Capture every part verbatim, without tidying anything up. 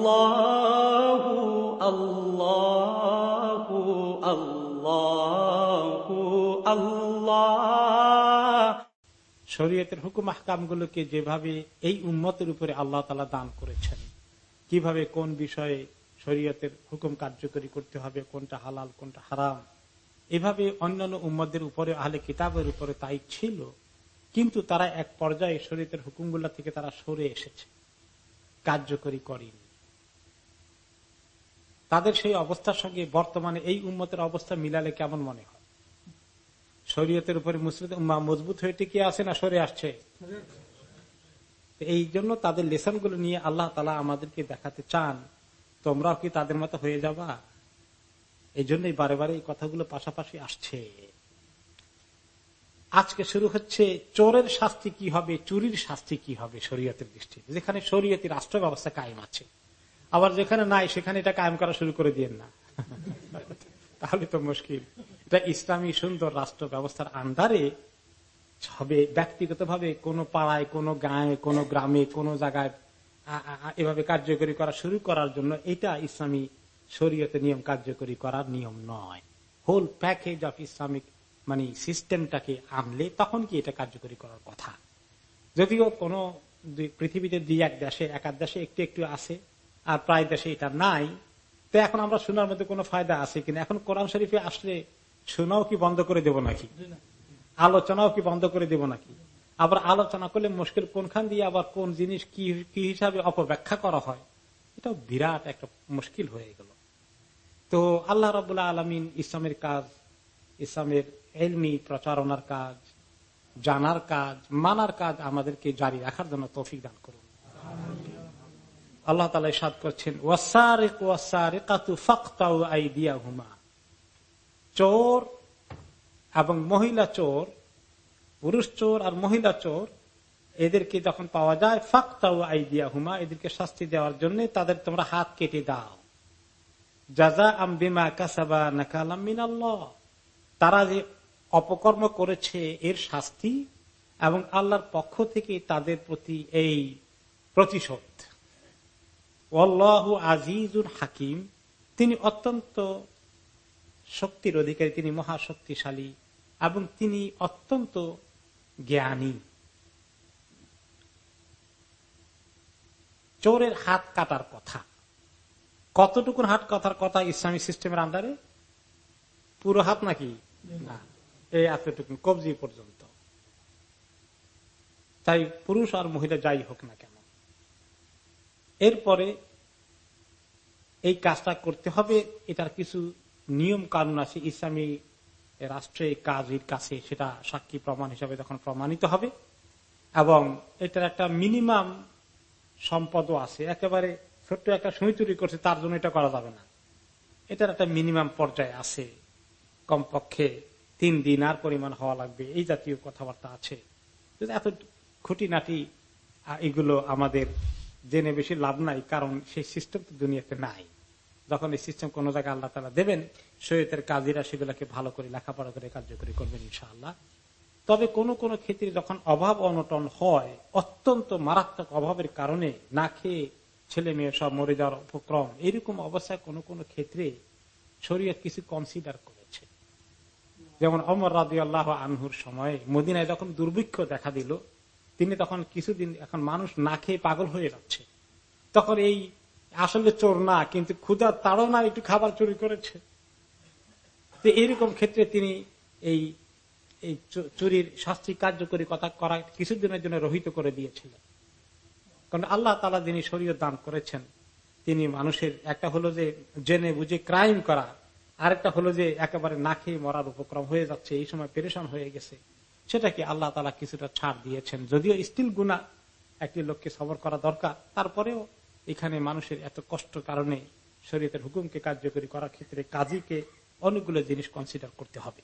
আল্লাহু আল্লাহু আল্লাহু আল্লাহ। শরীয়তের হুকুম আহকামগুলোকে যেভাবে এই উম্মতের উপরে আল্লাহ তাআলা দান করেছেন, কিভাবে কোন বিষয়ে শরীয়তের হুকুম কার্যকরী করতে হবে, কোনটা হালাল কোনটা হারাম, এভাবে অন্যান্য উম্মতদের উপরে আহলে কিতাবের উপরে তাই ছিল। কিন্তু তারা এক পর্যায়ে শরীয়তের হুকুমগুলো থেকে তারা সরে এসেছে, কার্যকরী করেনি। তাদের সেই অবস্থার সঙ্গে বর্তমানে এই উম্মতের অবস্থা মিলালে কেমন মনে হয়? শরীয়তের উপরে মুসলিম উম্মাহ মজবুত হয়ে টিকে আছে না সরে আসছে? এই জন্য তাদের লেসন গুলো নিয়ে আল্লাহ তাআলা আমাদেরকে দেখাতে চান, তোমরাও কি তাদের মতো হয়ে যাবা? এই জন্যই বারে বারে এই কথাগুলো পাশাপাশি আসছে। আজকে শুরু হচ্ছে চোরের শাস্তি কি হবে, চুরির শাস্তি কি হবে শরীয়তের দৃষ্টিতে। যেখানে শরীয়তি রাষ্ট্র ব্যবস্থা কায়েম আছে, আবার যেখানে নাই সেখানে এটা কায়েম করা শুরু করে দিয়েন না, তাহলে তো মুশকিল। এটা ইসলামী সুন্দর রাষ্ট্র ব্যবস্থার আন্ডারে হবে। ব্যক্তিগতভাবে কোন পাড়ায়, কোন গায়ে, কোন গ্রামে, কোন জায়গায় এভাবে কার্যকরী করা শুরু করার জন্য এটা ইসলামী শরীয়তে নিয়ম কার্যকরী করার নিয়ম নয়। হোল প্যাকেজ অফ ইসলামিক মানে সিস্টেমটাকে আনলে তখন কি এটা কার্যকরী করার কথা। যদিও কোন পৃথিবীতে দুই এক দেশে, এক আধ দেশে একটু একটু আছে, আর প্রায় দেশে এটা নাই। তো এখন আমরা শোনার মধ্যে কোনো ফায়দা আছে কিনা? এখন কোরআন শরীফে আসলে শোনাও কি বন্ধ করে দেব নাকি? আলোচনাও কি বন্ধ করে দেব নাকি? আবার আলোচনা করলে মুশকিল কোনখান দিয়ে আবার কোন জিনিস কি কি হিসাবে অপব্যাখ্যা করা হয়, এটা বিরাট একটা মুশকিল হয়ে গেল। তো আল্লাহ রাব্বুল আলামিন ইসলামের কাজ, ইসলামের ইলমি প্রচারণার কাজ, জানার কাজ, মানার কাজ আমাদেরকে জারি রাখার জন্য তৌফিক দান করুন। আল্লাহ তাআলা ইরশাদ করছেন, ওয়াসারিকু ওয়াসারিকাতু ফাকতাউ আইদিয়াহুমা। চোর এবং মহিলা চোর, পুরুষ চোর আর মহিলা চোর, এদেরকে যখন পাওয়া যায়, ফাকতাউ আইদিয়াহুমা, এদেরকে শাস্তি দেওয়ার জন্য তাদের তোমরা হাত কেটে দাও। জাযাআম বিমা কাসাবা নাকালাম মিনাল্লাহ, তারা যে অপকর্ম করেছে এর শাস্তি এবং আল্লাহর পক্ষ থেকে তাদের প্রতি এই প্রতিশোধ। আল্লাহু আজিজুন হাকিম, তিনি অত্যন্ত শক্তির অধিকারী, তিনি মহাশক্তিশালী এবং তিনি অত্যন্ত জ্ঞানী। চোরের হাত কাটার কথা, কতটুকুন হাত কাটার কথা ইসলামী সিস্টেমের আন্ডারে? পুরো হাত নাকি? না, এই এতটুকু কবজি পর্যন্ত। তাই পুরুষ আর মহিলা যাই হোক না কেন, এরপরে এই কাজটা করতে হবে। এটার কিছু নিয়ম কানুন আছে ইসলামী রাষ্ট্রে কাজের কাছে, সেটা সাক্ষী প্রমাণ হিসাবে যখন প্রমাণিত হবে, এবং এটার একটা মিনিমাম সম্পদও আছে। একেবারে ছোট্ট একটা সুই চুরি করছে তার জন্য এটা করা যাবে না, এটার একটা মিনিমাম পর্যায়ে আছে। কমপক্ষে তিন দিনার পরিমাণ হওয়া লাগবে, এই জাতীয় কথাবার্তা আছে। এত খুঁটিনাটি এগুলো আমাদের জেনে বেশি লাভ নাই, কারণ সেই সিস্টেম তো দুনিয়াতে নাই। যখন এই সিস্টেম কোন জায়গায় আল্লাহ তাআলা দেবেন, শরীয়তের কাজীরা সেগুলোকে ভালো করে লেখাপড়া করে কার্যকরী করবেন ইনশাআল্লাহ। তবে কোন কোন ক্ষেত্রে যখন অভাব অনটন হয়, অত্যন্ত মারাত্মক অভাবের কারণে না খেয়ে ছেলে মেয়ে সব মরে যাওয়ার উপক্রম, এরকম অবস্থায় কোন কোন ক্ষেত্রে শরীয়ত কিছু কনসিডার করেছে। যেমন ওমর রাদিয়াল্লাহু আনহুর সময়ে মদিনায় যখন দুর্ভিক্ষ দেখা দিল, তিনি তখন কিছুদিন, এখন মানুষ না খেয়ে পাগল হয়ে যাচ্ছে, তখন এই আসলে চোর না কিন্তু ক্ষুধার তাড়না একটু খাবার চুরি করেছে, তো এইরকম ক্ষেত্রে তিনি এই এই চুরির শাস্তি কার্যকরী কথা করা কিছুদিনের জন্য রহিত করে দিয়েছিলেন। কারণ আল্লাহ তাআলা যিনি শরীয়ত দান করেছেন, তিনি মানুষের, একটা হলো যে জেনে বুঝে ক্রাইম করা, আরেকটা হলো যে একেবারে না খেয়ে মরার উপক্রম হয়ে যাচ্ছে, এই সময় পেরেশান হয়ে গেছে, সেটাকে আল্লাহ তাআলা কিছুটা ছাড় দিয়েছেন। যদিও স্টিল গুনাহ, একটি লোককে সবর করা দরকার, তারপরেও এখানে মানুষের এত কষ্ট কারণে শরীয়তের হুকুমকে কার্যকরী করার ক্ষেত্রে কাজীকে অনেকগুলো জিনিস কনসিডার করতে হবে।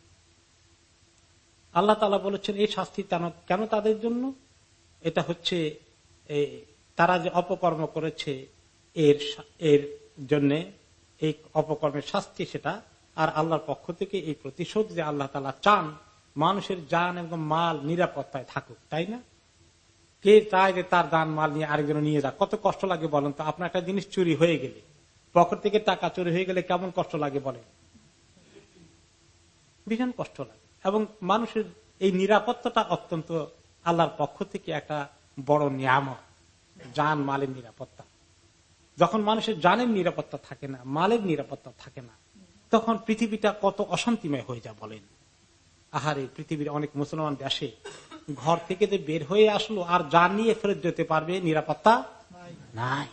আল্লাহ তাআলা বলেছেন এই শাস্তি কেন তাদের জন্য? এটা হচ্ছে তারা যে অপকর্ম করেছে এর এর জন্য এই অপকর্মের শাস্তি সেটা, আর আল্লাহর পক্ষ থেকে এই প্রতিশোধ যে আল্লাহ তাআলা চান মানুষের জান এবং মাল নিরাপত্তায় থাকুক, তাই না? কে চায় যে তার দান মাল নিয়ে আরেকজন নিয়ে যাক? কত কষ্ট লাগে বলেন তো। আপনার একটা জিনিস চুরি হয়ে গেলে, পকেট থেকে টাকা চুরি হয়ে গেলে কেমন কষ্ট লাগে বলেন? ভীষণ কষ্ট লাগে। এবং মানুষের এই নিরাপত্তাটা অত্যন্ত আল্লাহর পক্ষ থেকে একটা বড় নিয়ামত, জান মালের নিরাপত্তা। যখন মানুষের জানের নিরাপত্তা থাকে না, মালের নিরাপত্তা থাকে না, তখন পৃথিবীটা কত অশান্তিময় হয়ে যায় বলেন। আহারে, পৃথিবীর অনেক মুসলমান দেশে ঘর থেকে যে বের হয়ে আসলো আর জান নিয়ে ফেরত যেতে পারবে নিরাপত্তা নাই।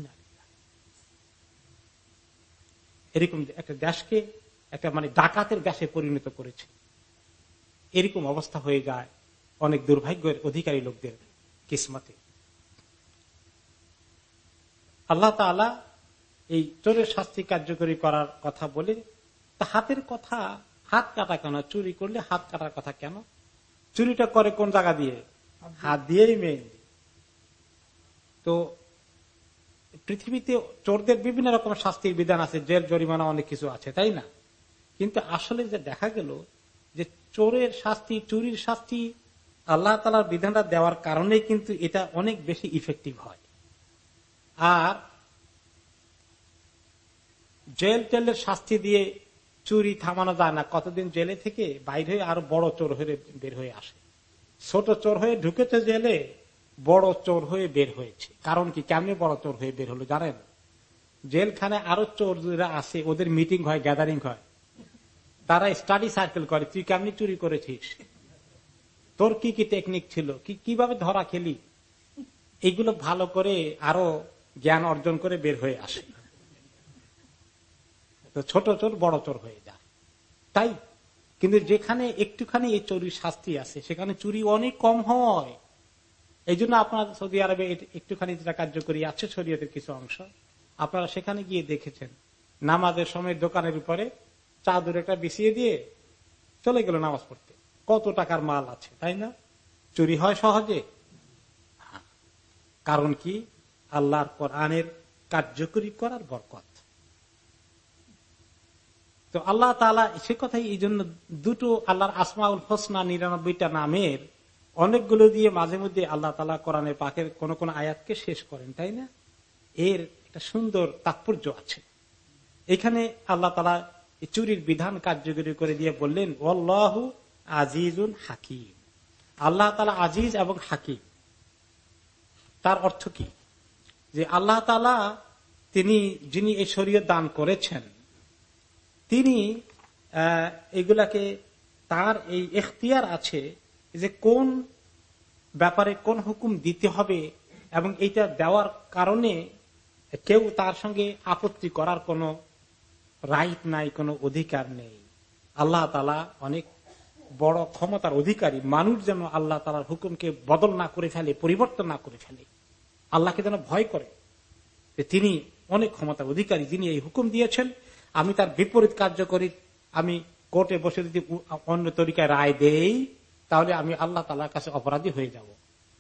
এরকম একটা দেশকে একটা মানে ডাকাতের দেশে পরিণত করেছে। এরকম অবস্থা হয়ে যায় অনেক দুর্ভাগ্যের অধিকারী লোকদের কিসমতে। আল্লাহ তাআলা এই চোরের শাস্তি কার্যকরী করার কথা বলে, তা হাতের কথা, হাত কাটা কেন? চুরি করলে হাত কাটার কথা কেন? চুরিটা করে কোন জায়গা দিয়ে? হাত দিয়েই মেন। তো পৃথিবীতে চোরদের বিভিন্ন রকম শাস্তির বিধান আছে, জেল জরিমানা অনেক কিছু আছে, তাই না? কিন্তু আসলে যে দেখা গেল যে চোরের শাস্তি, চুরির শাস্তি আল্লাহ তাআলার বিধানটা দেওয়ার কারণে কিন্তু এটা অনেক বেশি ইফেক্টিভ হয়। আর জেল টেলের শাস্তি দিয়ে চুরি থামানো যায় না। কতদিন জেলে থেকে বাইরে হয়ে আরো বড় চোর হয়ে বের হয়ে আসে। ছোট চোর হয়ে ঢুকেছে জেলে, বড় চোর হয়ে বের হয়েছে। কারণ কি? কেমনি বড় চোর হয়ে বের হলো জানেন? জেলখানে আরো চোর যারা আছে ওদের মিটিং হয়, গ্যাদারিং হয়, তারা স্টাডি সার্কেল করে তুই কেমনি চুরি করেছিস, তোর কি কি টেকনিক ছিল, কি কিভাবে ধরা খেলি, এইগুলো ভালো করে আরো জ্ঞান অর্জন করে বের হয়ে আসে। তো ছোট চোর বড় চোর হয়ে যায়। তাই কিন্তু যেখানে একটুখানি এই চুরির শাস্তি আছে সেখানে চুরি অনেক কম হয়। এই জন্য আপনার সৌদি আরবে একটুখানি যেটা কার্যকরী আছে শরীয়তের কিছু অংশ, আপনারা সেখানে গিয়ে দেখেছেন নামাজের সময় দোকানের উপরে চাদর একটা বিছিয়ে দিয়ে চলে গেল নামাজ পড়তে। কত টাকার মাল আছে, তাই না? চুরি হয় সহজে। কারণ কি? আল্লাহর কোরআনের কার্যকরী করার বরকত। তো আল্লাহ তাআলা সে কথাই এই জন্য দুটো আল্লাহর আসমাউল হোসনা নিরানব্বইটা নামের অনেকগুলো দিয়ে মাঝে মধ্যে আল্লাহ তাআলা কোরআনের পাকের কোন কোন আয়াতকে শেষ করেন, তাই না? এর একটা সুন্দর তাৎপর্য আছে। এখানে আল্লাহ তাআলা চুরির বিধান কার্যকরী করে দিয়ে বললেন ওয়াল্লাহু আজিজুন হাকিম। আল্লাহ তাআলা আজিজ এবং হাকিম। তার অর্থ কি? যে আল্লাহ তাআলা তিনি যিনি এই শরীয়ত দান করেছেন, তিনি এগুলাকে তার এই এখতিয়ার আছে যে কোন ব্যাপারে কোন হুকুম দিতে হবে, এবং এইটা দেওয়ার কারণে কেউ তার সঙ্গে আপত্তি করার কোনো রাইট নাই, কোনো অধিকার নেই। আল্লাহ তাআলা অনেক বড় ক্ষমতার অধিকারী। মানুষ যেন আল্লাহ তাআলার হুকুমকে বদল না করে ফেলে, পরিবর্তন না করে ফেলে, আল্লাহকে যেন ভয় করে যে তিনি অনেক ক্ষমতার অধিকারী, যিনি এই হুকুম দিয়েছেন, আমি তার বিপরীত কার্য করি, আমি কোর্টে বসে যদি অন্য তরিকায় রায় দেই তাহলে আমি আল্লাহ তাআলার কাছে অপরাধী হয়ে যাব।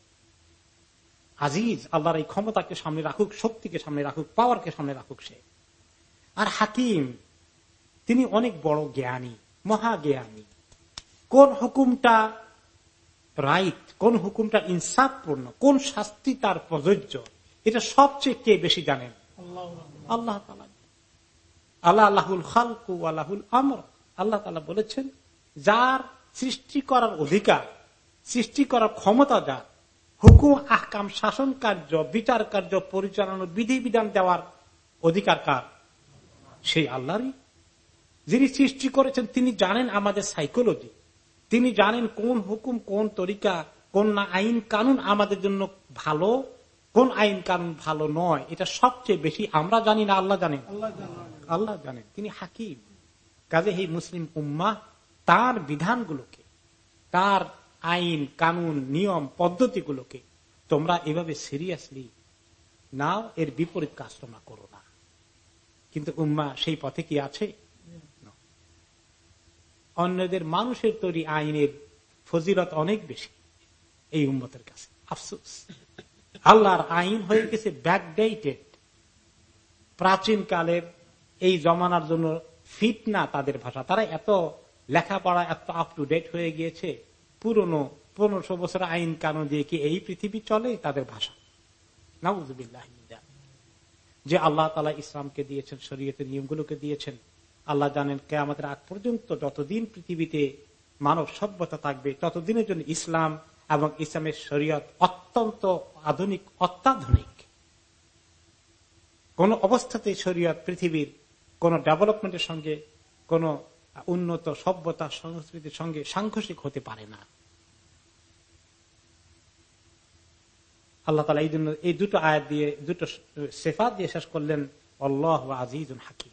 আজিজ আল্লাহর এই ক্ষমতাকে সামনে রাখুক, শক্তিকে সামনে রাখুক, পাওয়ারকে সামনে রাখুক সে। আর হাকিম, তিনি অনেক বড় জ্ঞানী, মহা জ্ঞানী। কোন হুকুমটা রাইট, কোন হুকুমটা ইনসাফপূর্ণ, কোন শাস্তি তার প্রযোজ্য, এটা সবচেয়ে কে বেশি জানেন? আল্লাহ তাআলা। আল্লাহ আল্লাহুল খালকু ওয়া লাহুল আমর। আল্লাহ তাআলা বলেছেন যার সৃষ্টি করার অধিকার, সৃষ্টি করার ক্ষমতা, যার হুকুম আহকাম, শাসন কার্য, বিচার কার্য পরিচালনার বিধি বিধান দেওয়ার অধিকার কার? সেই আল্লাহরই। যিনি সৃষ্টি করেছেন তিনি জানেন আমাদের সাইকোলজি, তিনি জানেন কোন হুকুম, কোন তরিকা, কোন আইন কানুন আমাদের জন্য ভালো, কোন আইন কানুন ভালো নয়, এটা সবচেয়ে বেশি আমরা জানি না আল্লাহ জানেন? আল্লাহ জানেন। তিনি হাকিম। কাজে এই মুসলিম উম্মাহ তার বিধানগুলোকে, তার আইন কানুন নিয়ম পদ্ধতিগুলোকে তোমরা এভাবে সিরিয়াসলি নাও, এর বিপরীত কাজ তোমরা করো না। কিন্তু উম্মাহ সেই পথে কি আছে? অন্যদের মানুষের তৈরি আইনের ফজিলত অনেক বেশি এই উম্মতের কাছে। আফসোস, আল্লাহর আইন হয়ে গেছে ব্যাকডেটেড, প্রাচীন কালের এই জমানার জন্য ফিট না তাদের ভাষা। তারা এত লেখাপড়া, এত আপ টু ডেট হয়ে গিয়েছে, পুরনো পনেরোশো বছর আইন কানুন দিয়ে কি এই পৃথিবী চলে? তাদের ভাষা। নাউযুবিল্লাহ। যে আল্লাহ তাআলা ইসলামকে দিয়েছেন, শরীয়তের নিয়মগুলোকে দিয়েছেন, আল্লাহ জানেন কিয়ামতের আগ পর্যন্ত যতদিন পৃথিবীতে মানব সভ্যতা থাকবে ততদিনের জন্য ইসলাম এবং ইসলামের শরীয়ত অত্যন্ত আধুনিক, অত্যাধুনিক। কোন অবস্থাতে শরীয়ত পৃথিবীর কোন ডেভেলপমেন্টের সঙ্গে, কোন উন্নত সভ্যতা সংস্কৃতির সঙ্গে সাংঘর্ষিক হতে পারে না। আল্লাহ তাআলা এই জন্য এই দুটো আয়াত দিয়ে, দুটো সিফাত দিয়ে শেষ করলেন, আল্লাহু আজিজুন হাকীম।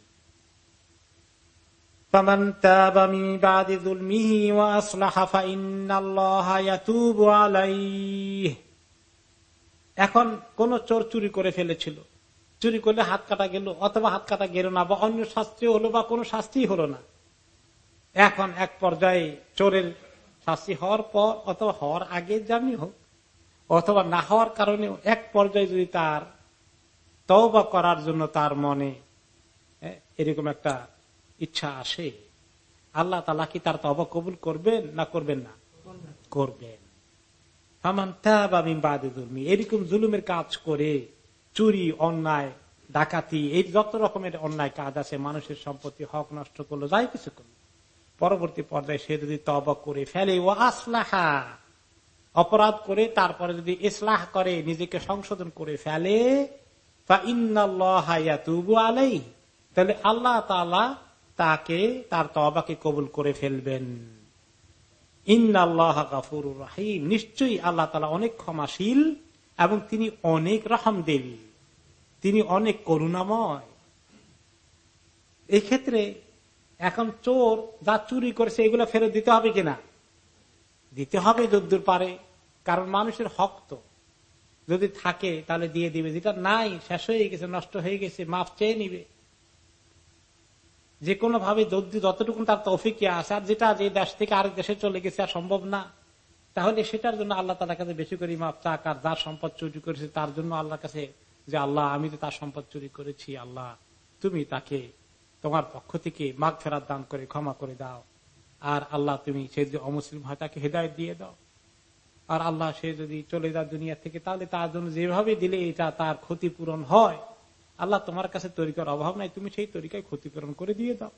ফামান তাবা মিন বাদি যুলমিহি ওয়া আসলাহা ফাইন্নাল্লাহা ইয়াতুবু আলাইহি। এখন কোন চোর চুরি করে ফেলেছিল, চুরি করলে হাত কাটা গেল, অথবা হাত কাটা গেল না, বা অন্য শাস্তি হলো, বা কোনো শাস্তি হলো না। এখন এক পর্যায়ে চোরের শাস্তি হওয়ার পর, অথবা হওয়ার আগে জানি হোক, অথবা না হওয়ার কারণে এক পর্যায়ে যদি তার তওবা করার জন্য তার মনে এরকম একটা ইচ্ছা আসে, আল্লাহ তাআলা কি তার তওবা কবুল করবেন না করবেন না? করবেন। ফামান তাবা মিন বাদি যুলমি, এরকম জুলুমের কাজ করে, চুরি, অন্যায়, ডাকাতি, এই যত রকমের অন্যায় কাজ আছে, মানুষের সম্পত্তি হক নষ্ট করলো, যাই কিছু করলো, পরবর্তী পর্যায়ে সে যদি তওবা করে ফেলে, ওয়া আসলাহা, অপরাধ করে তারপরে যদি ইসলাহ করে, নিজেকে সংশোধন করে ফেলে, ফাইন্নাল্লাহা ইয়াতুবু আলাইহি, তাহলে আল্লাহ তাআলা তাকে, তার তওবাকে কবুল করে ফেলবেন। ইন্নাল্লাহা গাফুরুর রহিম, নিশ্চয়ই আল্লাহ তাআলা অনেক ক্ষমাশীল এবং তিনি অনেক রহমদেবী, তিনি অনেক করুণাময়। এই ক্ষেত্রে এখন চোর যা চুরি করেছে এগুলো ফেরত দিতে হবে কিনা? দিতে হবে যতদূর পারে, কারণ মানুষের হক তো যদি থাকে তাহলে দিয়ে দিবে, যেটা নাই, শেষ হয়ে গেছে, নষ্ট হয়ে গেছে, মাফ চেয়ে নিবে যে কোনো ভাবে, যতটুকু তার তৌফিক আছে। আর যেটা যে দেশ থেকে আরেক দেশে চলে গেছে আর সম্ভব না, তাহলে সেটার জন্য আল্লাহ তাআলার কাছে বেশি করে মাফ চাক। আর যার সম্পদ চুরি করেছে তার জন্য আল্লাহর কাছে যে আল্লাহ, আমি তো তার সম্পদ চুরি করেছি, আল্লাহ তুমি তাকে তোমার পক্ষ থেকে মাগফিরাত দান করে ক্ষমা করে দাও। আর আল্লাহ তুমি, সে যদি অমুসলিম হয় তাকে হেদায়েত দিয়ে দাও। আর আল্লাহ সে যদি চলে যায় দুনিয়া থেকে, তাহলে তার জন্য যেভাবে দিলে এটা তার ক্ষতিপূরণ হয়, আল্লাহ তোমার কাছে তরিকার অভাব নাই, তুমি সেই তরিকায় ক্ষতিপূরণ করে দিয়ে দাও।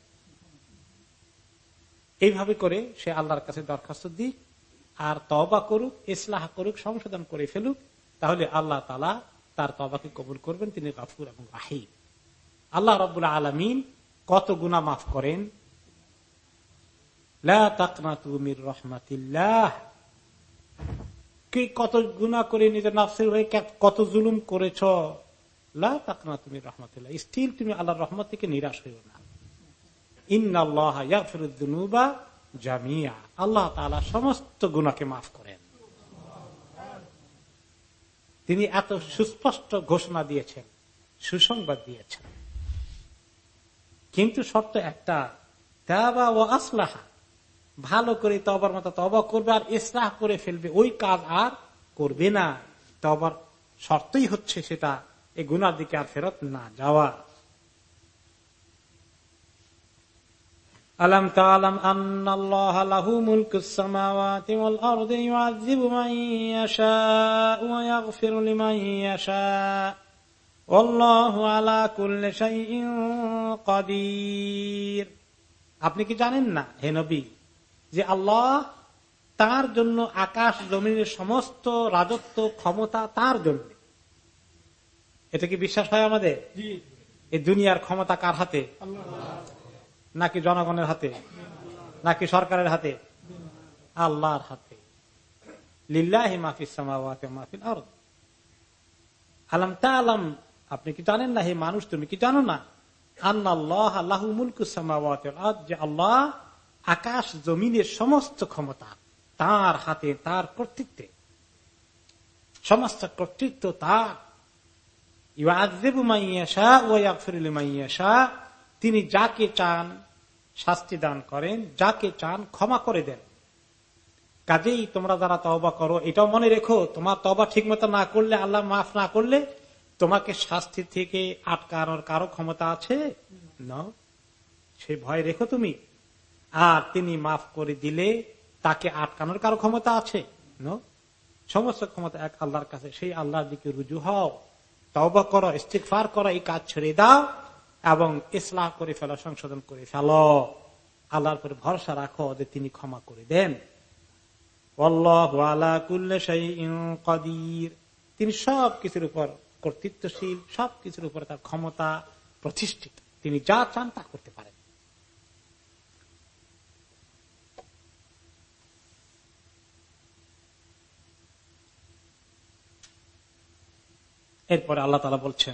এইভাবে করে সে আল্লাহর কাছে দরখাস্ত দিক, আর তওবা করুক, ইসলাহ করুক, সংশোধন করে ফেলুক, তাহলে আল্লাহ তাআলা তার তওবাকে কবুল করবেন। তিনি গফুর এবং রাহিম। আল্লাহ রাব্বুল আলামিন কত গুনাহ মাফ করেন। লা তাকনাতু মির রাহমাতিল্লাহ, কে কত গুনাহ করে নিজের নফসের হয়ে কত জুলুম করেছ, লা তাকনাতু মির রাহমাতিল্লাহ, স্টিল তুমি আল্লাহর রহমত থেকে নিরাশ হইও না। ইন্নাল্লাহা ইয়াগফিরুয যুনুবা জামিআ, আল্লাহ তাআলা সমস্ত গুনাহকে মাফ করেন। তিনি এত সুস্পষ্ট ঘোষণা দিয়েছেন, সুসংবাদ দিয়েছেন। কিন্তু শর্ত একটা, তাওবা ওয়া আসলাহা, ভালো করে তওবার মতো তওবা করবে আর ইসলাহ করে ফেলবে, ওই কাজ আর করবে না। তওবার শর্তই হচ্ছে সেটা এই গুনার দিকে আর ফেরত না যাওয়া। আলাম তাআলাম আন্নাল্লাহা লাহু মুলকুস সামাওয়াতি ওয়াল আরদি ইউআযযিবু মান ইয়াশা'উ ওয়া ইয়াগফিরু লিমান ইয়াশা', আল্লাহু আলা কুল্লি শাইইন কাদির। আপনি কি জানেন না হে নবী, যে আল্লাহ, তার জন্য আকাশ জমিনের সমস্ত রাজত্ব, ক্ষমতা তার জন্য। এটা কি বিশ্বাস হয় আমাদের? এই দুনিয়ার ক্ষমতা কার হাতে? নাকি জনগণের হাতে, নাকি সরকারের হাতে? আল্লাহর হাতে। লিল্লাহি মা ফিস সামাওয়াতি ওয়া মা ফিল আরদ। আলাম তাআলাম, আপনি কি জানেন না হে মানুষ, তুমি কি জানো না, আন্নাল্লাহা লাহু মুলকুস সামাওয়াতি ওয়াল আরদ, যে আল্লাহ আকাশ জমিনের সমস্ত ক্ষমতা তার হাতে, তার কর্তৃত্বে, সমস্ত কর্তৃত্ব তার। ইউআযযিবু মান ইয়াশা ওয়া ইয়াগফিরু লিমান ইয়াশা, তিনি যাকে চান শাস্তি দান করেন, যাকে চান ক্ষমা করে দেন। কাজেই তোমরা যারা তওবা করো, এটাও মনে রেখো, তোমার তওবা ঠিক মতো না করলে, আল্লাহ মাফ না করলে, তোমাকে শাস্তি থেকে আটকানোর কারো ক্ষমতা আছে না, সেই ভয় রেখো তুমি। আর তিনি মাফ করে দিলে তাকে আটকানোর কারো ক্ষমতা আছে নো, সমস্ত ক্ষমতা এক আল্লাহর কাছে। সেই আল্লাহর দিকে রুজু হও, তওবা করো, ইস্তিগফার করো, এই কাজ ছেড়ে দাও এবং ইসলাহ করে ফেলো, সংশোধন করে ফেলো। আল্লাহর উপরে ভরসা রাখো যে তিনি ক্ষমা করে দেন। আল্লাহু আলা কুল্লি শাইইন কাদির, তিনি সব কিছুর উপর কর্তৃত্বশীল, সব কিছুর উপর তার ক্ষমতা প্রতিষ্ঠিত, তিনি যা চান তা করতে পারেন। এরপরে আল্লাহ তাআলা বলছেন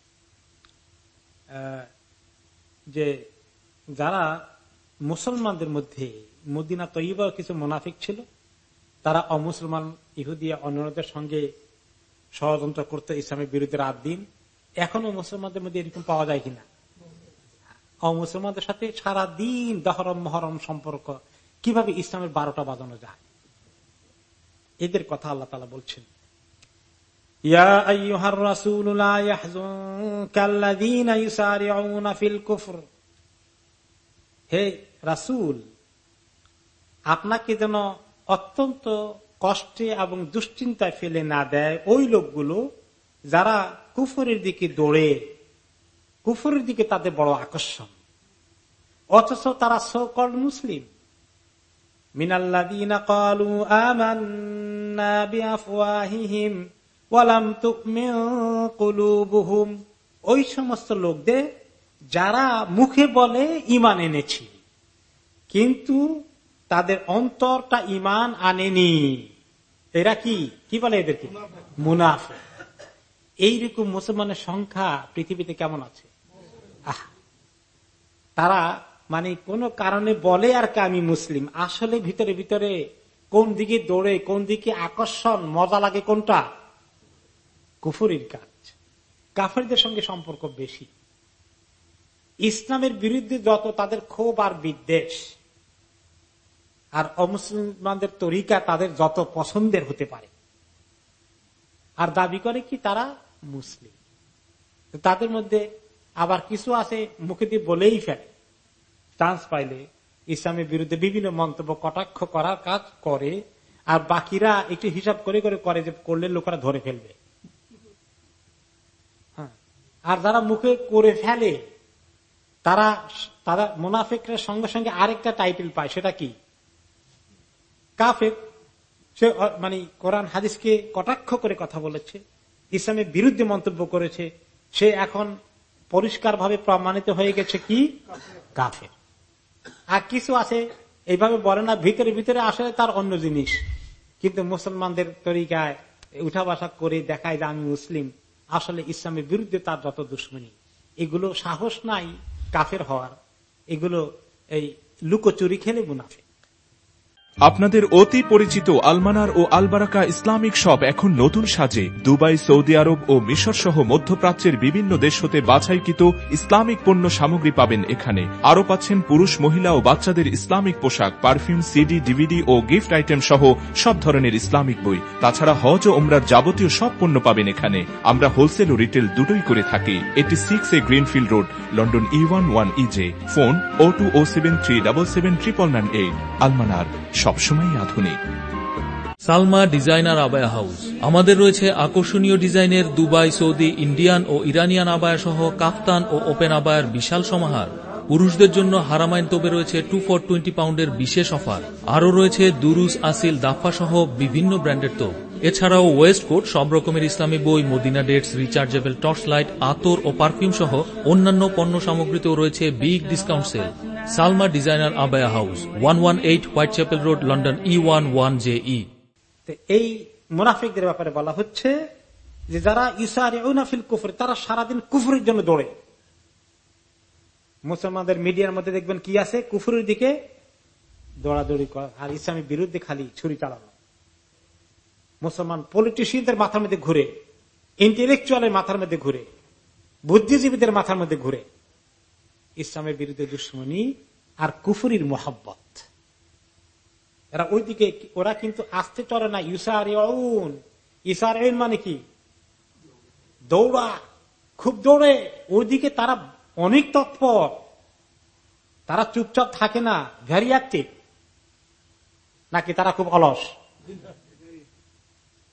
যে যারা মুসলমানদের মধ্যে মদিনা তৈয়বা কিছু মুনাফিক ছিল, তারা অমুসলমান ইহুদিয়া অন্যদের সঙ্গে ষড়যন্ত্র করতে ইসলামের বিরুদ্ধে রাত দিন। এখনো মুসলমানদের মধ্যে এরকম পাওয়া যায় কিনা? অমুসলমানদের সাথে সারা দিন দহরম মহরম সম্পর্ক, কিভাবে ইসলামের বারোটা বাজানো যায়, এদের কথা আল্লাহ তাআলা বলছেন। ইয়া আইয়ুহার রাসূল লা ইয়াহযুনকাল্লাযীনা ইউসারিউনা ফিল কুফর, হে রাসূল, আপনাকে যেন অত্যন্ত কষ্টে এবং দুশ্চিন্তায় ফেলে না দেয় ওই লোকগুলো যারা কুফরের দিকে দৌড়ে, কুফরের দিকে তাদের বড় আকর্ষণ, অথচ তারা সো কল্ড মুসলিম। মিনাল্লাযীনা ক্বালু আমান্না বিআফওয়াহিহিম ওয়া লাম তুমিন কুলুবুহুম, ওই সমস্ত লোকদের যারা মুখে বলে ঈমান এনেছি কিন্তু তাদের অন্তরটা ঈমান আনেনি। এরা কি কি বলে এদেরকে? মুনাফিক। এইরকম মুসলমানের সংখ্যা পৃথিবীতে কেমন আছে? আহ, তারা মানে কোন কারণে বলে আর কি আমি মুসলিম, আসলে ভিতরে ভিতরে কোন দিকে দৌড়ে, কোন দিকে আকর্ষণ, মজা লাগে কোনটা? কুফরির কাজ, কাফেরদের সঙ্গে সম্পর্ক বেশি। ইসলামের বিরুদ্ধে যত তাদের ক্ষোভ আর বিদ্বেষ, আর অমুসলমানদের তরিকা তাদের যত পছন্দের হতে পারে, আর দাবি করে কি তারা মুসলিম। তাদের মধ্যে আবার কিছু আছে মুখে দিয়ে বলেই ফেলে, চান্স পাইলে ইসলামের বিরুদ্ধে বিভিন্ন মন্তব্য কটাক্ষ করার কাজ করে, আর বাকিরা একটু হিসাব করে করে করে যে করলে লোকেরা ধরে ফেলবে। হ্যাঁ, আর যারা মুখে করে ফেলে তারা তারা মুনাফিকদের সঙ্গে সঙ্গে আরেকটা টাইটেল পায়, সেটা কি? কাফের। সে মানে কোরআন হাদিসকে কটাক্ষ করে কথা বলেছে, ইসলামের বিরুদ্ধে মন্তব্য করেছে, সে এখন পরিষ্কার ভাবে প্রমাণিত হয়ে গেছে কি কাফের। আর কিছু আছে এইভাবে বলে না, ভিতরে ভিতরে আসলে তার অন্য জিনিস, কিন্তু মুসলমানদের তরিকায় উঠা বসা করে দেখায় যে আমি মুসলিম, আসলে ইসলামের বিরুদ্ধে তার যত দুশ্মনী। এগুলো সাহস নাই কাফের হওয়ার, এগুলো এই লুকোচুরি খেলে মুনাফিক। আপনাদের অতি পরিচিত আলমানার ও আলবারাকা ইসলামিক শপ এখন নতুন সাজে দুবাই, সৌদি আরব ও মিশর সহ মধ্যপ্রাচ্যের বিভিন্ন দেশ হতে বাছাইকৃত ইসলামিক পণ্য সামগ্রী পাবেন এখানে। আরও পাচ্ছেন পুরুষ, মহিলা ও বাচ্চাদের ইসলামিক পোশাক, পারফিউম, সিডি, ডিভিডি ও গিফট আইটেম সহ সব ধরনের ইসলামিক বই। তাছাড়া হজ ও ওমরার যাবতীয় সব পণ্য পাবেন এখানে। আমরা হোলসেল ও রিটেল দুটোই করে থাকি। এটি six A Greenfield Road, London E one one E J. Phone O two O seven three double seven triple nine eight. Almanar, সবসময় আধুনিক। সালমা ডিজাইনার আবায়া হাউস। আমাদের রয়েছে আকর্ষণীয় ডিজাইনের দুবাই, সৌদি, ইন্ডিয়ান ও ইরানিয়ান আবায়া সহ কাফতান ও ওপেন আবায়ার বিশাল সমাহার। পুরুষদের জন্য হারামাইন তোপে রয়েছে টু ফর টোয়েন্টি পাউন্ডের বিশেষ অফার। আরও রয়েছে দুরুস, আসিল, দাফা সহ বিভিন্ন ব্র্যান্ডের তোপ। এছাড়াও ওয়েস্ট কোট, সব রকমের ইসলামী বই, Medina dates, rechargeable torch light, আতর ও পারফিউম সহ অন্যান্য পণ্য সামগ্রীতেও রয়েছে big discount sale. Salma designer আবায়া house, one one eight Whitechapel road, London E one one J E. এই মুনাফিকদের ব্যাপারে বলা হচ্ছে যে যারা ইউসারিউনা ফিল কুফর, তারা সারাদিন কুফরের জন্য দৌড়ে। মুসলমানদের মিডিয়ার মধ্যে দেখবেন কি আছে, কুফরের দিকে দৌড়াদৌড়ি করা, আর ইসলামের বিরুদ্ধে খালি ছুরি চালানো। মুসলমান পলিটিশিয়ানদের মাথার মধ্যে ঘুরে, ইন্টেলেকচুয়ালের মাথার মধ্যে ঘুরে, বুদ্ধিজীবীদের মাথার মধ্যে ঘুরে ইসলামের বিরুদ্ধে দুশ্মনী আর কুফরির মোহাব্বত। এরা ওইদিকে, ওরা কিন্তু আসতে চলে না। ইউসারিউন, ইউসারিউন মানে কি? দৌড়া, খুব দৌড়ে ওইদিকে, তারা অনেক তৎপর, তারা চুপচাপ থাকে না, ভেরি অ্যাক্টিভ। নাকি তারা খুব অলস?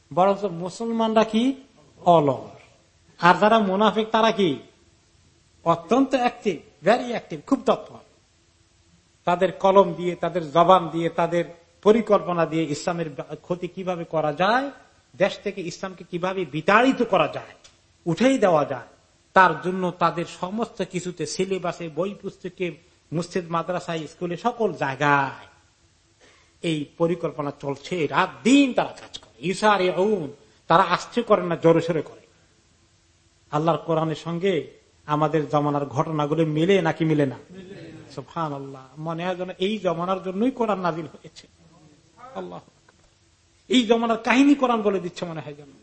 বরঞ্চ মুসলমানরা কি অলস, আর যারা মুনাফিক তারা কি অত্যন্ত অ্যাক্টিভ, ভেরি অ্যাক্টিভ, খুব তৎপর। তাদের কলম দিয়ে, তাদের জবান দিয়ে, তাদের পরিকল্পনা দিয়ে ইসলামের ক্ষতি কিভাবে করা যায়, দেশ থেকে ইসলামকে কিভাবে বিতাড়িত করা যায়, উঠেই দেওয়া যায়, তার জন্য তাদের সমস্ত কিছুতে, সিলেবাসে, বই পুস্তকে, মসজিদ, মাদ্রাসায়, স্কুলে, সকল জায়গায় এই পরিকল্পনা চলছে। রাত দিন তারা কাজ করে, ইশারে আউন, তারা আস্তে করে না, জোরে সোরে করে। আল্লাহর কোরআনের সঙ্গে আমাদের জমানার ঘটনাগুলো মিলে নাকি মিলে না? সুবহানাল্লাহ, মনে হয় যেন এই জমানার জন্যই কোরআন নাযিল হয়েছে। আল্লাহ, এই জমানার কাহিনী কোরআন বলে দিচ্ছে মনে হয় যেন।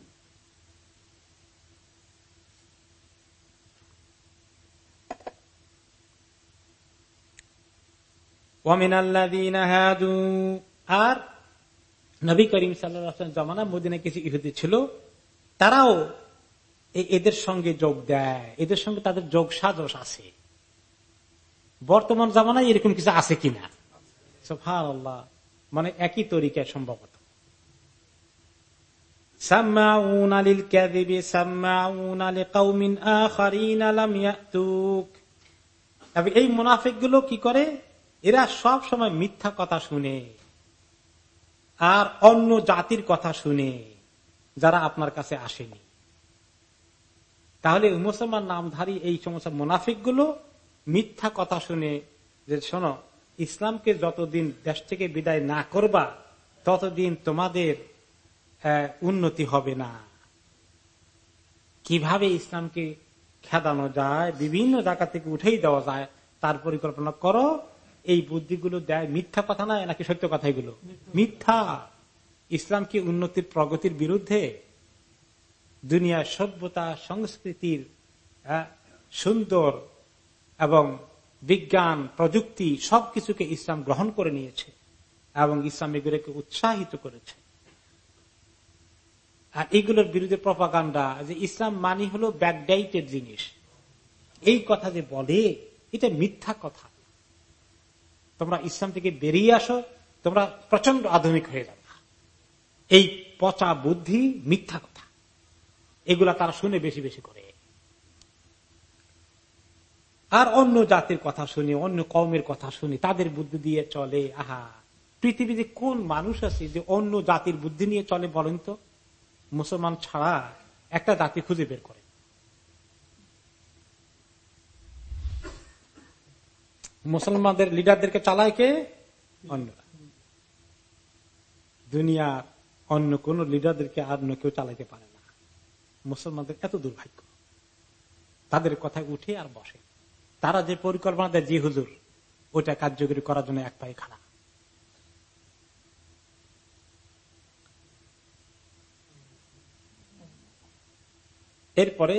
আর নবী করিম সাল্লাল্লাহু আলাইহি ওয়াসাল্লাম জামানা মদিনায় কিছু ইহুদি ছিল, তারাও এদের সঙ্গে যোগ দেয়, এদের সঙ্গে তাদের যোগ সাজস আছে। বর্তমান জামানায় এরকম কিছু আছে কিনা? সুবহানাল্লাহ, মানে একই তরিকায় সম্ভবত। সাম্মাউনা লিল কাযিবি সাম্মাউনা লিকাওমিন আখারিনা লাম ইয়াতুক। এই মুনাফিকগুলো কি করে? এরা সব সময় মিথ্যা কথা শুনে আর অন্য জাতির কথা শুনে যারা আপনার কাছে আসেনি। তাহলে মুসলমান নামধারী এই সমস্ত মুনাফিকগুলো মিথ্যা কথা শুনে যে শোনো, ইসলামকে যতদিন দেশ থেকে বিদায় না করবা ততদিন তোমাদের উন্নতি হবে না। কিভাবে ইসলামকে খেদানো যায়, বিভিন্ন জায়গা থেকে উঠেই দেওয়া যায়, তার পরিকল্পনা করো। এই বুদ্ধিগুলো দেয় মিথ্যা কথা নয়, নাকি সত্য কথা? এগুলো মিথ্যা। ইসলাম কি উন্নতির, প্রগতির বিরুদ্ধে? দুনিয়ার সভ্যতা, সংস্কৃতির সুন্দর এবং বিজ্ঞান, প্রযুক্তি সবকিছুকে ইসলাম গ্রহণ করে নিয়েছে এবং ইসলাম এগুলোকে উৎসাহিত করেছে। আর এইগুলোর বিরুদ্ধে প্রপাগান্ডা যে ইসলাম মানি হলো ব্যাকডেটেড জিনিস, এই কথা যে বলে এটা মিথ্যা কথা। তোমরা ইসলাম থেকে বেরিয়ে আসো, তোমরা প্রচন্ড আধুনিক হয়ে যাবে। এই পচা বুদ্ধি, মিথ্যা কথা, এগুলা তারা শুনে বেশি বেশি করে। আর অন্য জাতির কথা শুনি, অন্য কওমের কথা শুনি, তাদের বুদ্ধি দিয়ে চলে। আহা, পৃথিবীতে কোন মানুষ আছে যে অন্য জাতির বুদ্ধি নিয়ে চলে বলেন তো? মুসলমান ছাড়া একটা জাতি খুঁজে বের করে। মুসলমানদের লিডারদেরকে চালায় কে? অন্যরা। দুনিয়ার অন্য কোন লিডারদেরকে আর অন্য কেউ চালাইতে পারে না। মুসলমানদের এত দুর্ভাগ্য, তাদের কথায় উঠে আর বসে। তারা যে পরিকল্পনা দেয়, জি হুজুর, ওটা কার্যকরী করার জন্য এক পায়ে খাড়া। এরপরে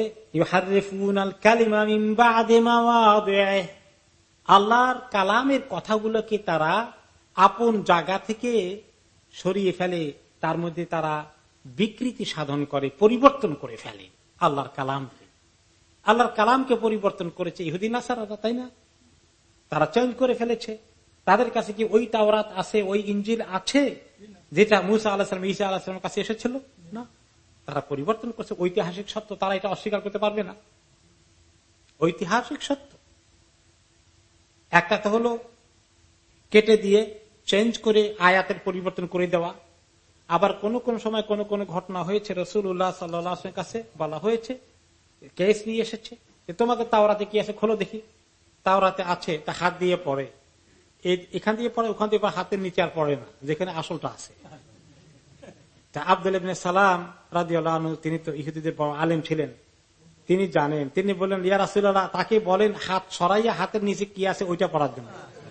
আল্লাহর কালামের কথাগুলোকে তারা আপন জায়গা থেকে সরিয়ে ফেলে, তার মধ্যে তারা বিকৃতি সাধন করে, পরিবর্তন করে ফেলে আল্লাহর কালামকে। আল্লাহর কালামকে পরিবর্তন করেছে ইহুদি নাসারারা, তাই না? তারা চেঞ্জ করে ফেলেছে। তাদের কাছে কি ওই তাওরাত আছে, ওই ইনজিল আছে যেটা মুসা আলাইহিস সালাম, ঈসা আলাইহিস সালামের কাছে এসেছিল? না, তারা পরিবর্তন করছে। ঐতিহাসিক সত্য, তারা এটা অস্বীকার করতে পারবে না। ঐতিহাসিক সত্য একটা তো হলো কেটে দিয়ে চেঞ্জ করে আয়াতের পরিবর্তন করে দেওয়া। আবার কোন কোন সময় কোন কোন ঘটনা হয়েছে, রাসূলুল্লাহ সাল্লাল্লাহু আলাইহি ওয়াসাল্লামের কাছে বলা হয়েছে, কেস নিয়ে এসেছে যে তোমাদের তাওরাতে কি আছে, খোলো দেখি। তাওরাতে আছে, তা হাত দিয়ে পড়ে, এখান দিয়ে পড়ে, ওখান দিয়ে হাতের নিচে আর পড়ে না, যেখানে আসলটা আছে। তা আব্দুল্লাহ ইবনে সালাম রাদিয়াল্লাহু আনহু, তিনি তো ইহুদিদের বড় আলেম ছিলেন, তিনি জানেন। তিনি বললেন, ইয়া রাসূলুল্লাহ, তাকে বলেন হাত সরাইয়া হাতের নিচে কি আছে ওইটা পড়ার জন্য।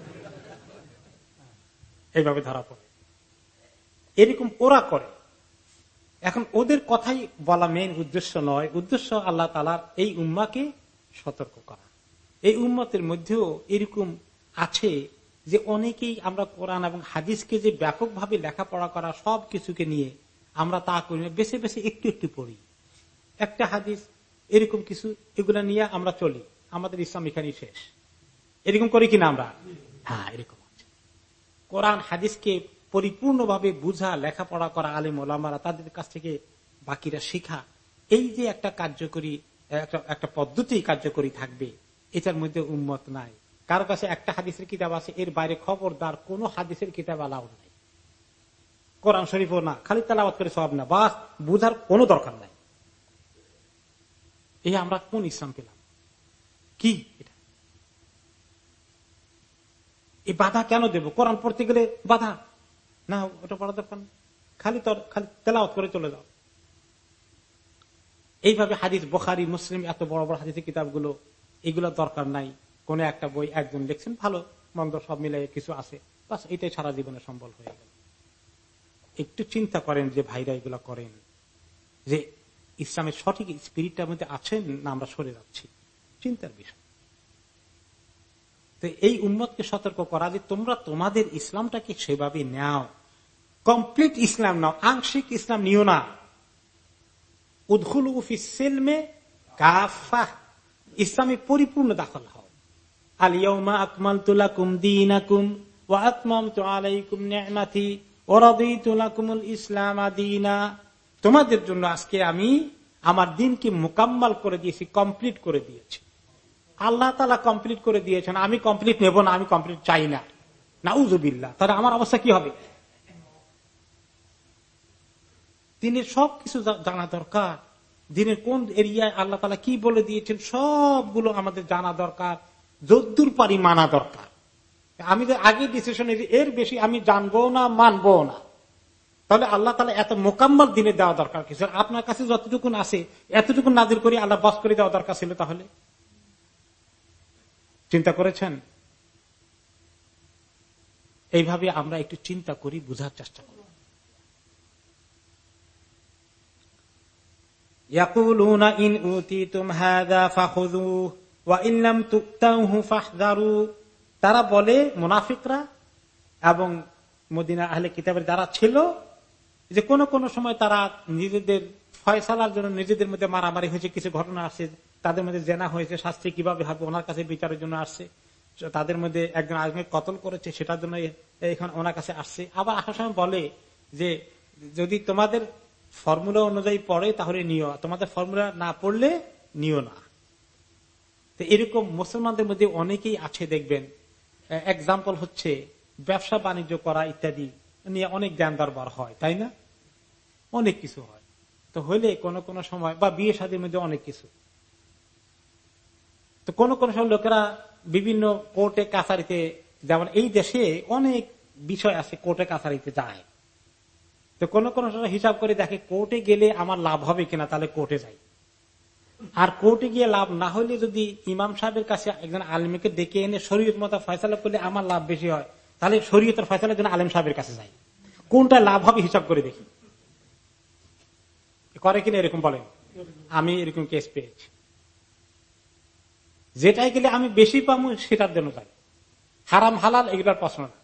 এইভাবে ধরা পড়ে। এরকম ওরা করে। এখন ওদের কথাই বলা মেইন উদ্দেশ্য নয়। উদ্দেশ্য আল্লাহ তাআলার এই উম্মাকে সতর্ক করা। এই উম্মতের মধ্যেও এরকম আছে যে অনেকেই আমরা কোরআন এবং হাদিসকে যে ব্যাপকভাবে লেখাপড়া করা, সব কিছুকে নিয়ে আমরা তা করি না, বেছে বেছে একটু একটু পড়ি। একটা হাদিস, এরকম কিছু, এগুলা নিয়ে আমরা চলি, আমাদের ইসলাম এখানেই শেষ। এরকম করি কিনা আমরা? হ্যাঁ, এরকম আছে। কোরআন হাদিসকে পরিপূর্ণভাবে বুঝা, লেখাপড়া করা আলেম ওলামারা, তাদের কাছ থেকে বাকিরা শিখা, এই যে একটা কার্যকরী একটা পদ্ধতি কার্যকরী থাকবে, এটার মধ্যে উম্মত নাই। কারো কাছে একটা হাদিসের কিতাব আছে, এর বাইরে খবরদার কোন হাদিসের কিতাব আলাও নাই, কোরআন শরীফও না, খালি তেলাওয়াত করে সব না, বাস বুঝার কোনো দরকার নাই। এই আমরা কোন ইসলাম পেলাম? কি এটা? এই বাধা কেন দেব? কোরআন পড়তে গেলে বাধা না, ওটা পড়া দরকার না, খালি তোর খালি তেলাওয়াত করে চলে যাও। এইভাবে হাদিস, বুখারী মুসলিম, এত বড় বড় হাদিসের কিতাবগুলো, এগুলো দরকার নাই। কোন একটা বই একজন লিখছেন, ভালো মন্দ সব মিলাই কিছু আছে, বাস এটাই সারা জীবনে সম্বল হয়ে গেল। একটু চিন্তা করেন যে ভাইরা এগুলো করেন, যে ইসলামের সঠিক স্পিরিটটার মধ্যে আছেন না আমরা সরে যাচ্ছি, চিন্তার বিষয়। তো এই উম্মতকে সতর্ক করা যে তোমরা তোমাদের ইসলামটাকে সেভাবে নাও, কমপ্লিট ইসলাম নাও, আংশিক ইসলাম নিও না। উদখুলু ফিস সিলমে কাফা, ইসলামে পরিপূর্ণ দাখল হও। আল ইয়াউমা আকমালতু লাকুম দীনাকুম ওয়া আতমামতু আলাইকুম নি'মাতি ওয়া রাদিতু লাকুমুল ইসলাম দীনা। তোমাদের জন্য আজকে আমি আমার দিনকে মুকাম্মাল করে দিয়েছি, কমপ্লিট করে দিয়েছি। আল্লাহ তাআলা কমপ্লিট করে দিয়েছেন, আমি কমপ্লিট নেব না, আমি কমপ্লিট চাই না, নাউযুবিল্লাহ। তাহলে আমার অবস্থা কি হবে? দিনের সবকিছু জানা দরকার, দিনের কোন এরিয়ায় আল্লাহ তাআলা কি বলে দিয়েছেন সবগুলো আমাদের জানা দরকার, যদ্দূর পারি মানা দরকার। আমি যে আগে ডিসিশন এর বেশি আমি জানবো না, মানবো না, তাহলে আল্লাহ তাআলা এত মোকাম্মল দিনে দেওয়া দরকার কিছু। আপনার কাছে যতটুকু আছে এতটুকু নাজিল করে আল্লাহ বাস করে দেওয়া দরকার ছিল। তাহলে চিন্তা করেছেন? এইভাবে আমরা একটু চিন্তা করি, বুঝার চেষ্টা করি। ইয়াকুলুনা ইন উতিতুম হাযা ফাখুযুহু ওয়া ইন লাম তুতাউহু ফাহযারু। তারা বলে, মুনাফিকরা এবং মদিনা আহলে কিতাবের যারা ছিল, যে কোন কোন সময় তারা নিজেদের ফয়সালার জন্য নিজেদের মধ্যে মারামারি হয়েছে, কিছু ঘটনা আসছে, তাদের মধ্যে জেনা হয়েছে, শাস্তি কিভাবে হবে ওনার কাছে বিচারের জন্য আসছে, তাদের মধ্যে একজন আরেকজনকে কতল করেছে সেটার জন্য এখন ওনার কাছে আসছে। আবার আসার সময় বলে যে যদি তোমাদের ফর্মুলা অনুযায়ী পড়ে তাহলে নিও, তোমাদের ফর্মুলা না পড়লে নিও না। তো এরকম মুসলমানদের মধ্যে অনেকেই আছে, দেখবেন। এক্সাম্পল হচ্ছে ব্যবসা বাণিজ্য করা ইত্যাদি নিয়ে অনেক জ্ঞান দরবার হয়, তাই না? অনেক কিছু হয়। তো হইলে কোন কোন সময়, বা বিয়ে শাদীর মধ্যে অনেক কিছু, তো কোন কোন সময় লোকেরা বিভিন্ন কোর্টে কাছারিতে, যেমন এই দেশে অনেক বিষয় আছে, কোর্টে কাছারিতে যায়। তো কোন কোন সময় হিসাব করে দেখে কোর্টে গেলে আমার লাভ হবে কিনা, তাহলে কোর্টে যাই। আর কোর্টে গিয়ে লাভ না হলে যদি ইমাম সাহেবের কাছে একজন আলেমকে ডেকে এনে শরীয়ত মতো ফয়সালা করলে আমার লাভ বেশি হয়, তাহলে শরীয়তের ফয়সালার জন্য আলেম সাহেবের কাছে যাই। কোনটা লাভ হবে হিসাব করে দেখি। করে কিনা এরকম বলেন? আমি এরকম কেস পেয়েছি। যেটাই গেলে আমি বেশি পাবো সেটার জন্য যাই, হারাম হালাল এগুলোর প্রশ্ন না।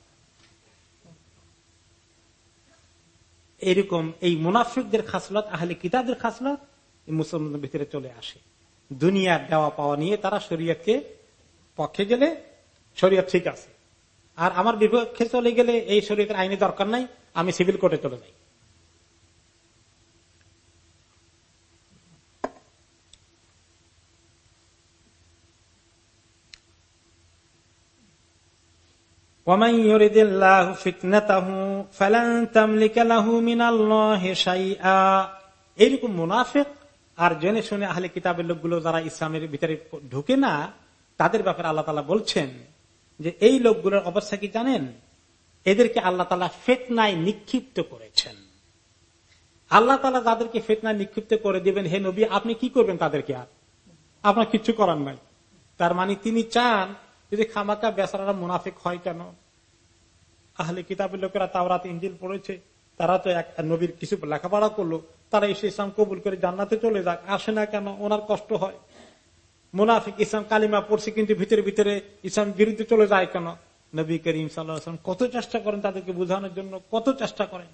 এরকম এই মুনাফিকদের খাসলত, আহলে কিতাবদের খাসলত মুসলমানদের ভিতরে চলে আসে। দুনিয়ার দেওয়া পাওয়া নিয়ে তারা শরীয়তকে পক্ষে গেলে শরীয়ত ঠিক আছে, আর আমার বিপক্ষে চলে গেলে এই শরীয়তের আইনি দরকার নাই, আমি সিভিল কোর্টে চলে যাই। ومن يرد الله فتنته فلن تملك له من الله شيئا। এরকম মুনাফিক আর জেনে শুনে আহলে কিতাবের লোকগুলো যারা ইসলামের ভিতরে ঢুকে না, তাদের ব্যাপারে আল্লাহ তাআলা বলছেন যে এই লোকগুলোর অবস্থা কি জানেন? এদেরকে আল্লাহ তাআলা ফিতনায় নিক্ষিপ্ত করেছেন। আল্লাহ তাআলা যাদেরকে ফিতনায় নিক্ষিপ্ত করে দিবেন, হে নবী আপনি কি করবেন তাদেরকে? আর আপনার কিচ্ছু করার নাই। তার মানে তিনি চান যদি খামাকা বেচারারা মুনাফিক হয় কেন? আহলে কিতাবের লোকেরা তাওরাত ইনজিল পড়েছে, তারা তো এক নবীর কিছু লেখাপড়া করলো, তারা এসে ইসলাম কবুল করে জান্নাতে চলে যাক, আসে না কেন? ওনার কষ্ট হয়। মুনাফিক ইসলাম কালিমা পড়ছে কিন্তু ভিতরে ভিতরে ইসলাম বিরুদ্ধে চলে যায় কেন? নবী করিম সাল্লাল্লাহু আলাইহি ওয়াসাল্লাম কত চেষ্টা করেন তাদেরকে বোঝানোর জন্য, কত চেষ্টা করেন।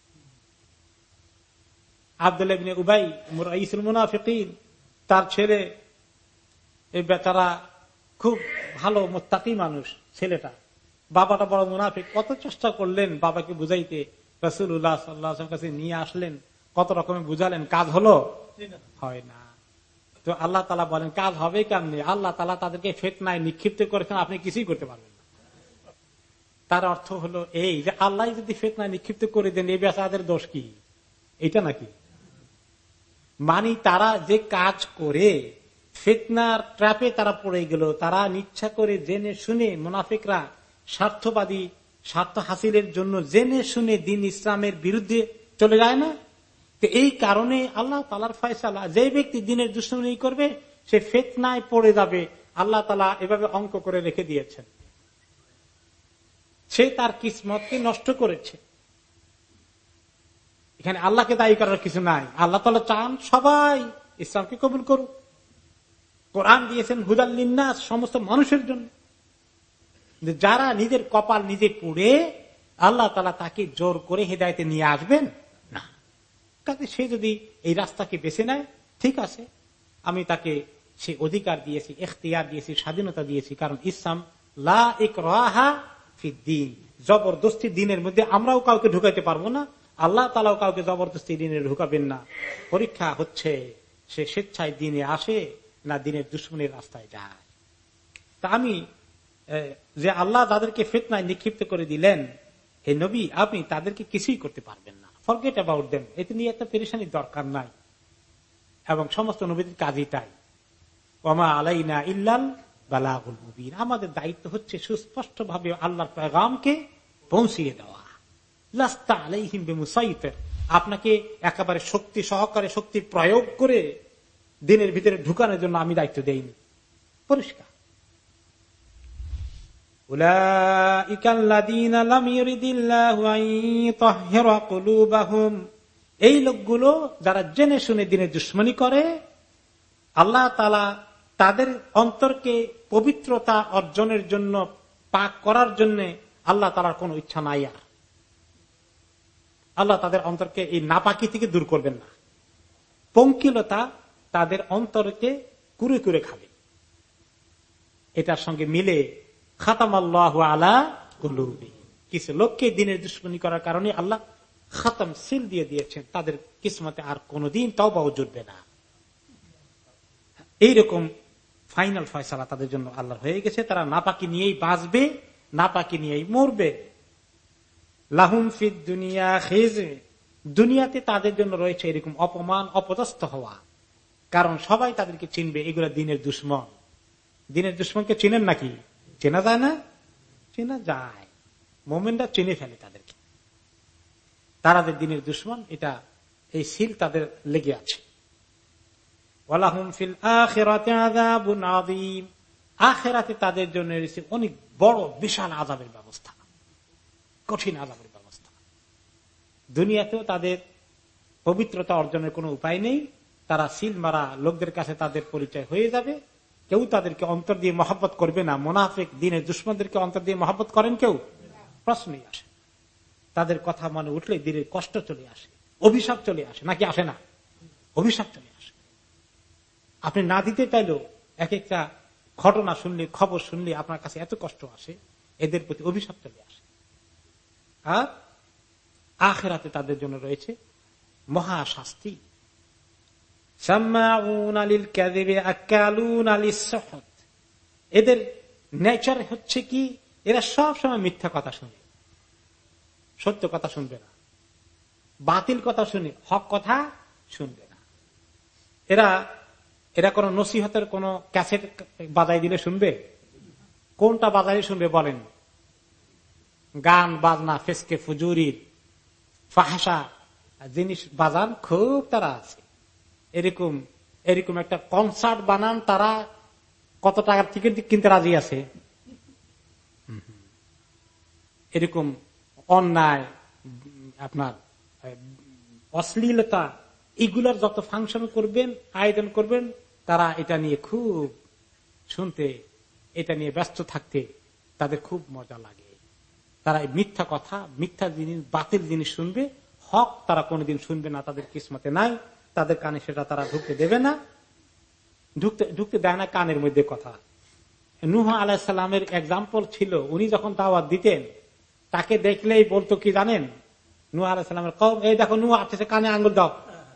আব্দুল্লাহ ইবনে উবাই রাইসুল মুনাফিকিন, তার ছেলে, এই বেচারা খুব ভালো মুত্তাকি মানুষ ছেলেটা, বাবাটা বড় মুনাফিক, কত চেষ্টা করলেন বাবাকে বুঝাইতে, রাসূলুল্লাহ সাল্লাল্লাহু আলাইহি ওয়াসাল্লাম কাছে নিয়ে আসলেন, কত রকমের বুঝালেন, কাজ হলো? হয় না। তো আল্লাহ তাআলা বলেন কাজ হবে কেমনে? আল্লাহ তাআলা তাদেরকে ফিতনায় নিক্ষিপ্ত করেছেন, আপনি কিছুই করতে পারবেন না। তার অর্থ হলো এই যে আল্লাহ যদি ফিতনায় নিক্ষিপ্ত করে দেন, এই বেচারাদের দোষ কি? এটা নাকি মানে তারা যে কাজ করে ফিতনার ট্র্যাপে তারা পড়ে গেল, তারা ইচ্ছা করে জেনে শুনে, মুনাফিকরা স্বার্থবাদী, স্বার্থ হাসিলের জন্য জেনে শুনে দিন ইসলামের বিরুদ্ধে চলে যায় না? তো এই কারণে আল্লাহ তাআলার ফয়সালা, যে ব্যক্তি দিনের দুশমনী করবে সে ফিতনায় পড়ে যাবে। আল্লাহ তাআলা এভাবে অঙ্ক করে রেখে দিয়েছেন, সে তার কিসমতকে নষ্ট করেছে। এখানে আল্লাহকে দায়ী করার কিছু নাই। আল্লাহ তাআলা চান সবাই ইসলামকে কবুল করুক। কোরআন দিয়েছেন হুদাল লিন্নাস, সমস্ত মানুষের জন্য। যারা নিজের কপাল নিজে পুড়ে, আল্লাহ তাআলা তাকে জোর করে হেদায়েতে নিয়ে আসবেন না। কাজে সে যদি এই রাস্তাকে বেছে নেয়, ঠিক আছে, আমি তাকে সে অধিকার দিয়েছি, ইখতিয়ার দিয়েছি, স্বাধীনতা দিয়েছি। কারণ ইসলাম লা ইকরাহা ফিদ্দীন, জবরদস্তি দিনের মধ্যে আমরাও কাউকে ঢুকাইতে পারবো না, আল্লাহ তাআলাও কাউকে জবরদস্তি দিনে ঢুকাবেন না। পরীক্ষা হচ্ছে সে স্বেচ্ছায় দিনে আসে না দিনের দুশমনের রাস্তায় যায়। তা আমি যে আল্লাহ তাদেরকে ফিতনায় নিক্ষিপ্ত করে দিলেন, হে নবী আপনি তাদেরকে কিছুই করতে পারবেন না, ফরগেট অ্যাবাউট দেম, এতে নিয়ে একটা পেরেশানির দরকার নাই। এবং সমস্ত নবীদের কাজই তাই, ওমা আলাইনা ইল্লাল বালাগুল মুবিন, আমাদের দায়িত্ব হচ্ছে সুস্পষ্ট ভাবে আল্লাহর পেগামকে পৌঁছিয়ে দেওয়া। লাস্তা আলাইহিম বিমুসাইতির, আপনাকে একেবারে শক্তি সহকারে শক্তি প্রয়োগ করে দিনের ভিতরে ঢুকানোর জন্য আমি দায়িত্ব দেইনি। পরিষ্কার। উলাইকাল্লাযীনা লাম ইউরিদিল্লাহু আন ইউতাহহিরা কুলুবাহুম, এই লোকগুলো যারা জেনে শুনে দিনের দুশমনী করে, আল্লাহ তাআলা তাদের অন্তরকে পবিত্রতা অর্জনের জন্য, পাক করার জন্য আল্লাহ তাআলার কোন ইচ্ছা নাই। আর আল্লাহ তাদের অন্তরকে এই নাপাকি থেকে দূর করবেন না। পঙ্কিলতা তাদের অন্তরকে কুরে কুরে খাবে। এটার সঙ্গে মিলে খাতামাল্লাহু আলা কুলুবিহিম, কিছু লোককে দিনের দুশমনী করার কারণে আল্লাহ খাতাম, সিল দিয়ে দিয়েছেন, তাদের কিসমতে আর কোনদিন তওবাও জুটবে না। এইরকম ফাইনাল ফয়সালা তাদের জন্য আল্লাহর হয়ে গেছে। তারা নাপাকি নিয়েই বাঁচবে, নাপাকি নিয়েই মরবে। লাহুম ফিদ দুনিয়া খিজে, দুনিয়াতে তাদের জন্য রয়েছে এরকম অপমান, অপদস্থ হওয়া। কারণ সবাই তাদেরকে চিনবে, এগুলো দিনের দুশমন। দিনের দুশমনকে চিনেন নাকি? চেনা যায় না? চেনা যায়। মোমেনরা চিনে ফেলে তাদেরকে, তারা যে দিনের দুশমন, এটা এই সিল তাদের লেগে আছে। ওয়ালাহুম ফিল আখিরাতি আযাবুন আযীম, আখিরাতে তাদের জন্য রয়েছে অনেক বড় বিশাল আযাবের ব্যবস্থা, কঠিন আযাবের ব্যবস্থা। দুনিয়াতেও তাদের পবিত্রতা অর্জনের কোনো উপায় নেই, তারা সিল মারা লোকদের কাছে তাদের পরিচয় হয়ে যাবে। কেউ তাদেরকে অন্তর দিয়ে মহব্বত করবে না। মুনাফিক দিনের দুশমনদেরকে অন্তর দিয়ে মহব্বত করেন কেউ? প্রশ্নই আসে। তাদের কথা মনে উঠলে দিনের কষ্ট চলে আসে, অভিশাপ চলে আসে, নাকি আসে না? অভিশাপ চলে আসে। আপনি না দিতে চাইলেও এক একটা ঘটনা শুনলে, খবর শুনলে আপনার কাছে এত কষ্ট আসে, এদের প্রতি অভিশাপ চলে আসে। আর আখিরাতে তাদের জন্য রয়েছে মহা শাস্তি। এদের নেচার হচ্ছে কি, এরা সব সময় মিথ্যা কথা শুনে, সত্য কথা শুনবে না, বাতিল কথা শুনে হক কথা শুনবে না। এরা এরা কোন নসিহতের কোন ক্যাসেট বাজাই দিলে শুনবে? কোনটা বাজাই শুনবে বলেন? গান বাজনা, ফেসকে ফুজুরির, ফাহাসা জিনিস বাজান খুব তারা আছে। এরকম এরকম একটা কনসার্ট বানান, তারা কত টাকার টিকিট কিনতে রাজি আছে। এরকম অন্যায়, আপনার অশ্লীলতা, এগুলার যত ফাংশন করবেন, আয়োজন করবেন, তারা এটা নিয়ে খুব শুনতে, এটা নিয়ে ব্যস্ত থাকতে তাদের খুব মজা লাগে। তারা মিথ্যা কথা, মিথ্যা জিনিস, বাতিল জিনিস শুনবে, হক তারা কোনোদিন শুনবে না, তাদের কিসমতে নাই, তাদের কানে সেটা তারা ঢুকতে দেবে না, ঢুকতে ঢুকতে দেয় না কানের মধ্যে কথা। নূহ আলাইহিস সালামের এক্সাম্পল ছিল। উনি যখন দাওয়াত দিতেন তাকে দেখলেই বলতো কি জানেন, নূহ আলাইহিস সালামের কওম, এই দেখো নূহ আসছে, কানে আঙ্গুল দাও।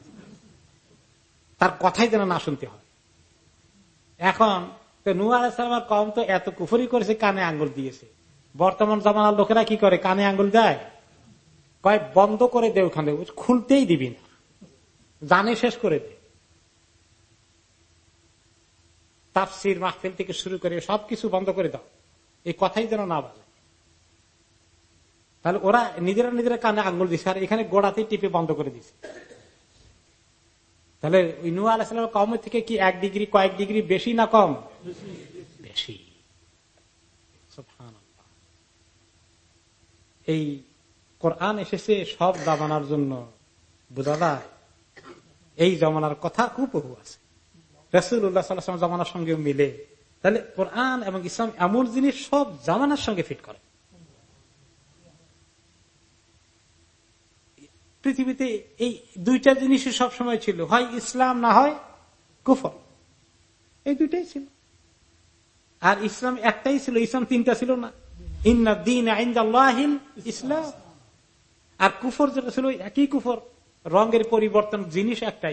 তার কথাই যেন না শুনতে হয়। এখন তো নূহ আলাইহিস সালামের কওম তো এত কুফরি করেছে, কানে আঙ্গুল দিয়েছে। বর্তমান জামানার লোকেরা কি করে, কানে আঙ্গুল দেয়, কয় বন্ধ করে দে, ওখানে খুলতেই দিবি না, জানে শেষ করে দে। তাফসীর মাহফিল থেকে শুরু করে সবকিছু বন্ধ করে দাও, এই কথাই যেন না বলে। তাহলে ওরা নিজেরা নিজেরা কানে আঙ্গুল দিচ্ছে, আর এখানে গোড়াতেই টিপে বন্ধ করে দিচ্ছে। তাহলে ওই নূহ আলাইহিস সালামের কওমের থেকে কি এক ডিগ্রি কয়েক ডিগ্রি বেশি না কম? বেশি। সুবহানাল্লাহ। এই কোরআন এসেছে সব জামানার জন্য, বোঝা যায় এই জামানার কথা হুবহু আছে, রাসূলুল্লাহ সাল্লাল্লাহু আলাইহি ওয়াসাল্লাম জামানার সঙ্গে মিলে। তাহলে কোরআন এবং ইসলাম এমন জিনিস সব জামানার সঙ্গে ফিট করে। পৃথিবীতে এই দুইটা জিনিসই সব সময় ছিল, হয় ইসলাম না হয় কুফর, এই দুইটাই ছিল। আর ইসলাম একটাই ছিল, ইসলাম তিনটা ছিল না। ইন্না দীনা ইনদাল্লাহিল ইসলাম। আর কুফর যেটা ছিল একই কুফর, রঙের পরিবর্তন, জিনিস একটাই।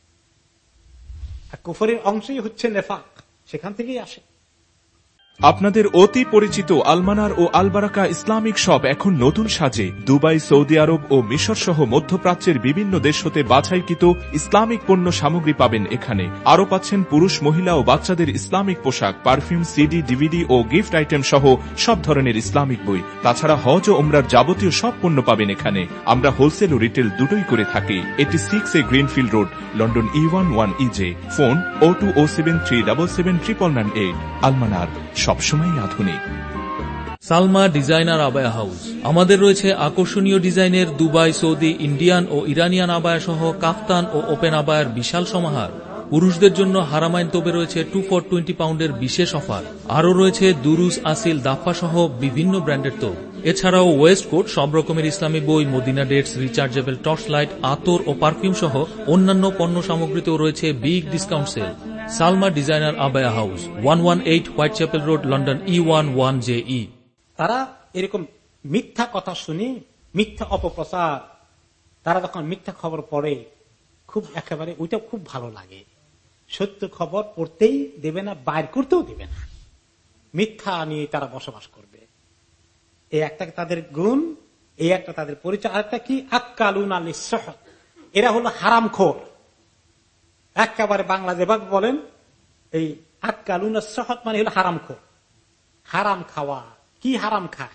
আর কুফরের অংশই হচ্ছে নেফাক, সেখান থেকেই আসে। আপনাদের অতি পরিচিত আলমানার ও আলবারাকা ইসলামিক শপ এখন নতুন সাজে দুবাই, সৌদি আরব ও মিশর সহ মধ্যপ্রাচ্যের বিভিন্ন দেশ হতে বাছাইকৃত ইসলামিক পণ্য সামগ্রী পাবেন এখানে। আরও পাচ্ছেন পুরুষ, মহিলা ও বাচ্চাদের ইসলামিক পোশাক, পারফিউম, সিডি, ডিভিডি ও গিফট আইটেম সহ সব ধরনের ইসলামিক বই। তাছাড়া হজ ও ওমরার যাবতীয় সব পণ্য পাবেন এখানে। আমরা হোলসেল ও রিটেল দুটোই করে থাকি। এটি six A Greenfield Road, London E one one E J. Phone O two O seven three double seven triple nine eight. Almanar, সবসময় আধুনিক। সালমা ডিজাইনার আবায়া হাউস। আমাদের রয়েছে আকর্ষণীয় ডিজাইনের দুবাই, সৌদি, ইন্ডিয়ান ও ইরানিয়ান আবায়া সহ কাফতান ও ওপেন আবায়ার বিশাল সমাহার। পুরুষদের জন্য হারামাইন তোপে রয়েছে টু ফর টোয়েন্টি পাউন্ডের বিশেষ অফার। আরও রয়েছে দুরুস, আসিল, দাফা সহ বিভিন্ন ব্র্যান্ডের তোপ। এছাড়াও ওয়েস্ট কোট, সব রকমের ইসলামী বই, Medina dates, rechargeable torch light, আতর ও পারফিউম সহ অন্যান্য পণ্য সামগ্রীতেও রয়েছে big discount sale. Salma designer আবায়া house, one one eight Whitechapel road, London E one one J E. তারা এরকম মিথ্যা কথা শুনে, মিথ্যা অপপ্রচার, তারা যখন মিথ্যা খবর পড়ে খুব একেবারে ওইটা খুব ভালো লাগে। সত্য খবর পড়তেই দেবে না, বাইর করতেও দেবে না, মিথ্যা নিয়ে তারা বসবাস করবে। এই একটা তাদের গুণ, এই একটা তাদের পরিচয়। আরেকটা কি, আক্কালুন আলিস সহত, এরা হলো হারামখোর। একেবারে বাংলা যেভাবে বলেন, এই আক্কালুন সহত মানে হলো হারামখোর। হারাম খাওয়া, কি হারাম খায়?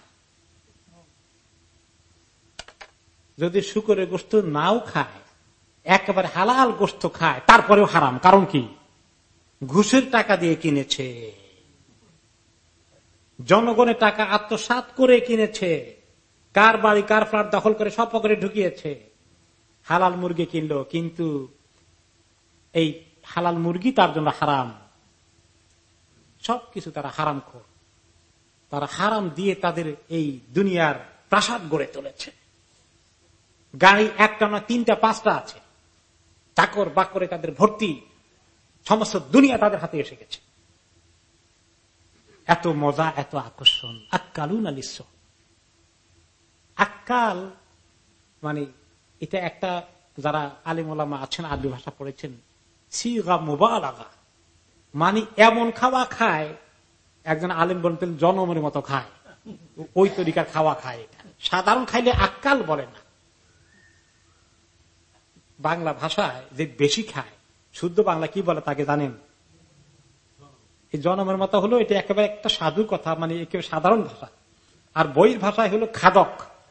যদি শুকরের গোশত নাও খায়, একেবারে হালাল গোশত খায়, তারপরেও হারাম। কারণ কি? ঘুষের টাকা দিয়ে কিনেছে, জনগণের টাকা আত্মসাৎ করে কিনেছে, কার বাড়ি কার ফ্ল্যাট দখল করে সব পকেটে ঢুকিয়েছে। হালাল মুরগি কিনলো, কিন্তু এই হালাল মুরগি তার জন্য হারাম। সবকিছু তারা হারাম খোর। তারা হারাম দিয়ে তাদের এই দুনিয়ার প্রাসাদ গড়ে তুলেছে। গাড়ি একটা না তিনটা পাঁচটা আছে, চাকর বাকরে তাদের ভর্তি, সমস্ত দুনিয়া তাদের হাতে এসে গেছে। এত মজা, এত আকর্ষণ। আক্কালুন আলিস। আক্কাল মানে এটা একটা, যারা আলিম ওলামা আছেন, আরবি ভাষা পড়েছেন, সিগা মুবালাগা, মানে এমন খাওয়া খায়, একজন আলিম বলতেন জনমের মতো খায়, ওই তরিকার খাওয়া খায়। এটা সাধারণ খাইলে আক্কাল বলে না। বাংলা ভাষায় যে বেশি খায়, শুদ্ধ বাংলা কি বলে তাকে জানেন? এই জনমের মতো হলো, এটা একেবারে একটা সাধু কথা, মানে একেবারে সাধারণ ভাষা। আর বইয়ের ভাষায় হলো খাদক,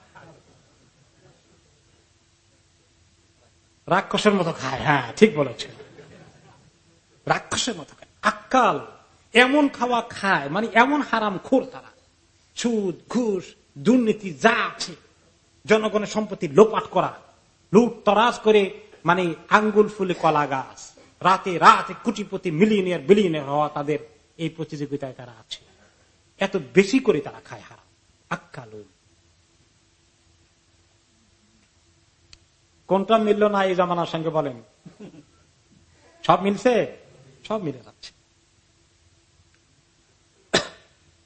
রাক্ষসের মতো খায়। হ্যাঁ, ঠিক বলেছে, রাক্ষসের মতো খায়। আক্কাল এমন খাওয়া খায়, মানে এমন হারাম খোর তারা। সুদ, ঘুষ, দুর্নীতি যা আছে, জনগণের সম্পত্তি লোপাট করা, লুট তরাজ করে, মানে আঙ্গুল ফুলে কলা গাছ, রাতে রাতে কোটিপতি, মিলিয়নিয়ার, বিলিয়নিয়ার হওয়া, তাদের এই প্রতিযোগিতায় তারা আছে। এত বেশি করে তারা খায় হারাম। আক্কালু। কোনটা মিলল না এই জামানার সঙ্গে বলেন? সব মিলছে, সব মিলে যাচ্ছে।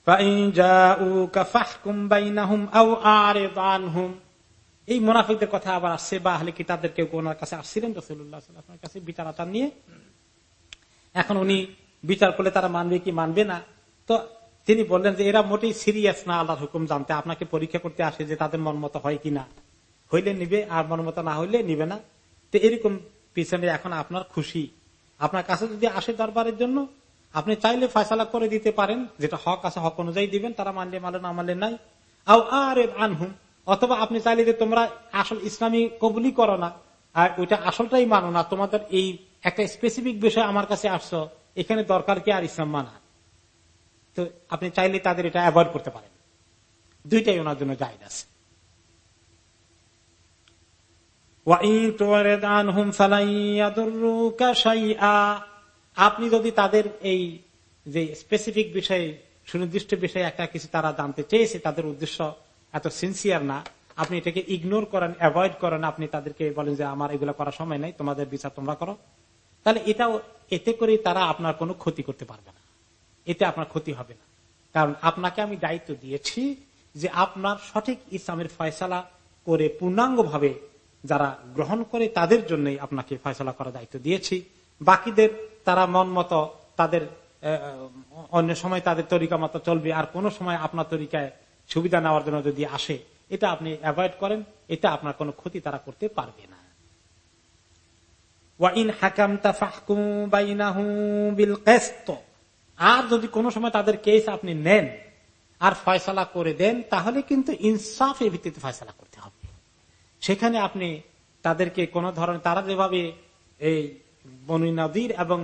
এই মুনাফিকদের কথা আবার আসছে, বা আহলে কিতাবদের কেউ ওনার কাছে আসছিলেন রাসূলুল্লাহ সাল্লাল্লাহু আলাইহি ওয়াসাল্লামের কাছে বিচার আচার নিয়ে। এখন উনি বিচার করলে তারা মানবে কি মানবে না, তো তিনি বললেন যে এরা মোটেই সিরিয়াস না আল্লাহর হুকুম জানতে, আপনাকে পরীক্ষা করতে আসে যে তাদের মন মতো হয় কিনা, হইলে নিবে আর মন মতো না হইলে নিবে না। তো এরকম পিছনে এখন আপনার খুশি, আপনার কাছে যদি আসে দরবারের জন্য, আপনি চাইলে ফয়সালা করে দিতে পারেন, যেটা হক আছে হক অনুযায়ী দিবেন, তারা মানলে মানলে না মানলে নাই। আও আরিদ আনহুম, অথবা আপনি চাইলে যে তোমরা আসল ইসলামী কবুলই করো না আর ওইটা আসলটাই মানো না, তোমাদের এই একটা স্পেসিফিক বিষয় আমার কাছে আসছো, এখানে দরকার কি আর ইসলাম মানা, তো আপনি চাইলে তাদের এটা অ্যাভয়েড করতে পারেন। দুইটাই ওনার জন্য জায়েজ আছে। আপনি যদি তাদের এই যে স্পেসিফিক বিষয়ে সুনির্দিষ্ট বিষয়ে একটা কিছু তারা জানতে চেয়েছে, তাদের উদ্দেশ্য এত সিনসিয়ার না, আপনি এটাকে ইগনোর করেন, অ্যাভয়েড করেন, আপনি তাদেরকে বলেন যে আমার এগুলো করার সময় নাই, তোমাদের বিচার তোমরা করো, তাহলে এটাও এতে করে তারা আপনার কোনো ক্ষতি করতে পারবে না, এতে আপনার ক্ষতি হবে না। কারণ আপনাকে আমি দায়িত্ব দিয়েছি যে আপনার সঠিক ইসলামের ফয়সালা করে পূর্ণাঙ্গ ভাবে যারা গ্রহণ করে তাদের জন্যই আপনাকে ফয়সালা করার দায়িত্ব দিয়েছি। বাকিদের তারা মন মতো তাদের অন্য সময় তাদের তরিকা মতো চলবে, আর কোন সময় আপনার তরিকায় সুবিধা নেওয়ার জন্য যদি আসে, এটা আপনি অ্যাভয়েড করেন, এটা আপনার কোনো ক্ষতি তারা করতে পারবে না। আর যদি কোন সময় তাদের কেস আপনি নেন আর ফয়সালা করে দেন, তাহলে কিন্তু ইনসাফের ভিত্তিতে ফয়সালা করতে হবে। সেখানে আপনি তাদেরকে কোন ধরনের, তারা যেভাবে এই বনি নদীর এবং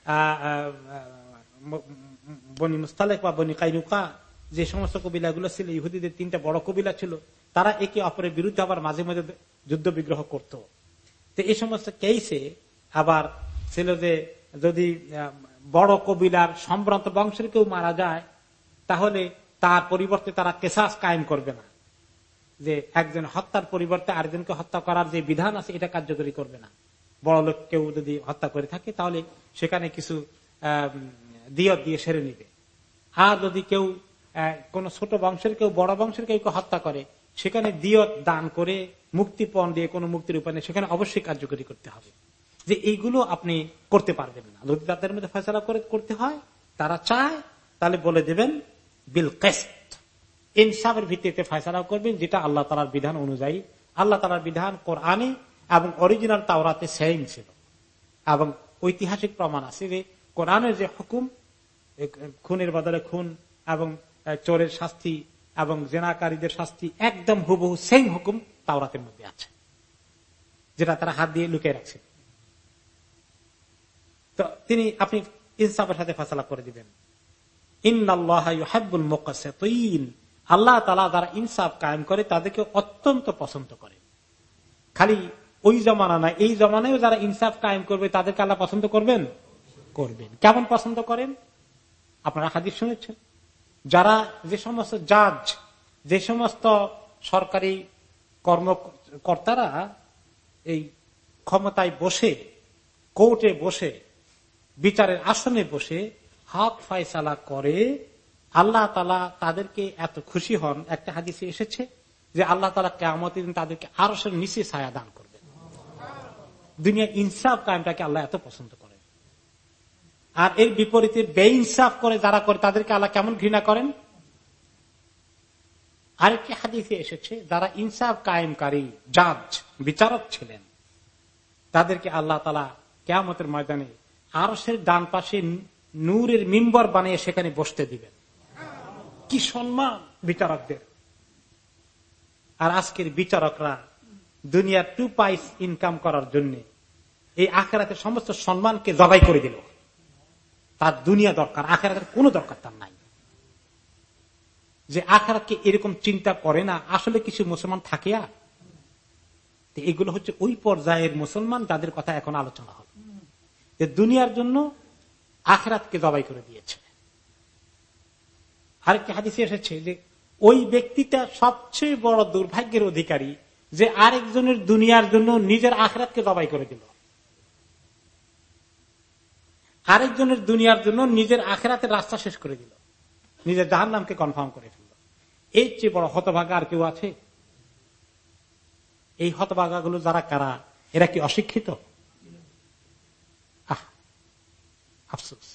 বনি মুস্তালেক বা বনি কাইনুকা যে সমস্ত কবিলাগুলো ছিল, ইহুদিদের তিনটা বড় কবিলা ছিল, তারা একে অপরের বিরুদ্ধে আবার মাঝে মাঝে যুদ্ধ বিগ্রহ করত। তো এই সমস্ত কেসে আবার ছিল যে যদি বড় কবিলার সম্ভ্রান্ত বংশের কেউ মারা যায়, তাহলে তার পরিবর্তে তারা কেসাস কায়েম করবে না, যে একজন হত্যার পরিবর্তে আরেকজনকে হত্যা করার যে বিধান আছে এটা কার্যকরী করবে না। বড় লোক কেউ যদি হত্যা করে থাকে তাহলে সেখানে কিছু দিয়ত দিয়ে সেরে নিবে। আর যদি কেউ কোন ছোট বংশের কেউ বড় বংশের কেউ হত্যা করে, সেখানে দিয়ত দান করে মুক্তিপণ দিয়ে কোন মুক্তির উপায় নেই, সেখানে অবশ্যই কার্যকরী করতে হবে। যে এইগুলো আপনি করতে পারবেন না, যদি তাদের মধ্যে ফয়সালা করে করতে হয়, তারা চায়, তাহলে বলে দেবেন বিল কিসত, ইনসাফের ভিত্তিতে ফয়সালা করবেন, যেটা আল্লাহ তাআলার বিধান অনুযায়ী। আল্লাহ তাআলার বিধান কোরআনে এবং অরিজিনাল তাওরাতে সেম ছিল, এবং ঐতিহাসিক প্রমাণ আছে যে কোরআনের যে হুকুম, খুনের বদলে খুন এবং চোরের শাস্তি এবং জেনাকারীদের শাস্তি একদম হুবহু সেম হুকুম তাওরাতের মধ্যে আছে, যেটা তারা হাত দিয়ে লুকিয়ে রাখছে। তো তিনি আপনি ইনসাফের সাথে ফয়সালা করে দিবেন। ইন্নাল্লাহা ইউহিব্বুল মুকসিতিন, আল্লাহ তাআলা যারা ইনসাফ কায়েম করে তাদেরকে অত্যন্ত পছন্দ করে। খালি ওই জমানা না, এই জমানায়ও যারা ইনসাফ কায়েম করবে তাদেরকে আল্লাহ পছন্দ করবেন করবেন কেমন পছন্দ করেন? আপনারা হাদিস শুনেছেন, যারা যে সমস্ত জাজ, যে সমস্ত সরকারি কর্মকর্তারা এই ক্ষমতায় বসে, কোর্টে বসে, বিচারের আসনে বসে হক ফয়সালা করে, আল্লাহ তাআলা তাদেরকে এত খুশি হন। একটা হাদিসে এসেছে যে আল্লাহ তাআলা কিয়ামতের দিন তাদেরকে আরশের নিচে ছায়া দান করবেন। দুনিয়া ইনসাফ কায়েমটাকে আল্লাহ এত পছন্দ করেন। আর এর বিপরীতে বেইনসাফ করে যারা করে তাদেরকে আল্লাহ কেমন ঘৃণা করেন? আরেকটি হাদিসে এসেছে যারা ইনসাফ কায়েমকারী জাজ, বিচারক ছিলেন, তাদেরকে আল্লাহ তাআলা কিয়ামতের ময়দানে আরশের ডান পাশে নূরের মিম্বর বানিয়ে সেখানে বসতে দিবেন। কি সম্মান বিচারকদের! আর আজকের বিচারকরা দুনিয়ার টু পাইস ইনকাম করার জন্য এই আখিরাতের সমস্ত সম্মানকে জবাই করে দিল। তার দুনিয়া দরকার, আখিরাতের কোনো দরকার তার নাই। যে আখিরাতকে এরকম চিন্তা করে না, আসলে কিছু মুসলমান থাকে। আর এগুলো হচ্ছে ওই পর্যায়ের মুসলমান যাদের কথা এখন আলোচনা হবে, যে দুনিয়ার জন্য আখিরাতকে জবাই করে দিয়েছে। আরেকটি হাদিসে এসেছে যে ওই ব্যক্তিটা সবচেয়ে বড় দুর্ভাগ্যের অধিকারী যে আরেকজনের দুনিয়ার জন্য নিজের আখিরাতকে জবাই করে দিল, আরেকজনের দুনিয়ার জন্য নিজের আখিরাতের রাস্তা শেষ করে দিল। নিজের জাহান্নামকে কনফার্ম করে ফেলল। এর চেয়ে বড় হতভাগা আর কেউ আছে? এই হতভাগা গুলো যারা কারা, এরা কি অশিক্ষিত? আহ আফসোস।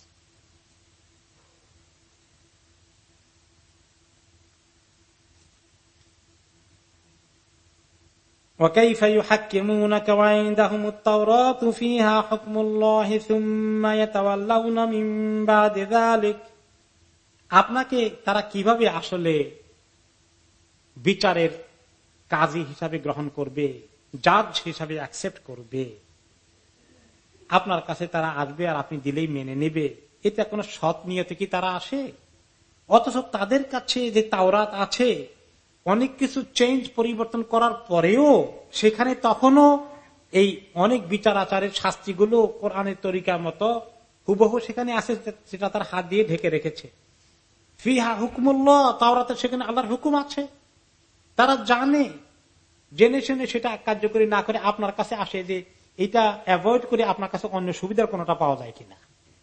وكيف يحكمونك وعندهم التوراة فيها حكم الله ثم يتولون من بعد ذلك। আপনাকে তারা কিভাবে আসলে বিচারের কাজী হিসাবে গ্রহণ করবে, জাজ হিসাবে অ্যাকসেপ্ট করবে? আপনার কাছে তারা আসবে আর আপনি দিলেই মেনে নেবে, এটা কোনো সৎ নিয়তে কি তারা আসে? অথচ তাদের কাছে যে তাওরাত আছে, অনেক কিছু চেঞ্জ পরিবর্তন করার পরেও সেখানে তখনও এই অনেক বিচার আচারের শাস্তিগুলো কোরআনের তরিকার মতো হুবহু সেখানে আছে, সেটা তার হাত দিয়ে ঢেকে রেখেছে। ফিহা হুকুমুল্লাহ, তাওরাতে সেখানে আল্লাহর হুকুম আছে। তারা জানে, জেনে শুনে সেটা কার্যকরী না করে আপনার কাছে আসে যে এটা অ্যাভয়েড করে আপনার কাছে অন্য সুবিধার কোনটা পাওয়া যায় কিনা।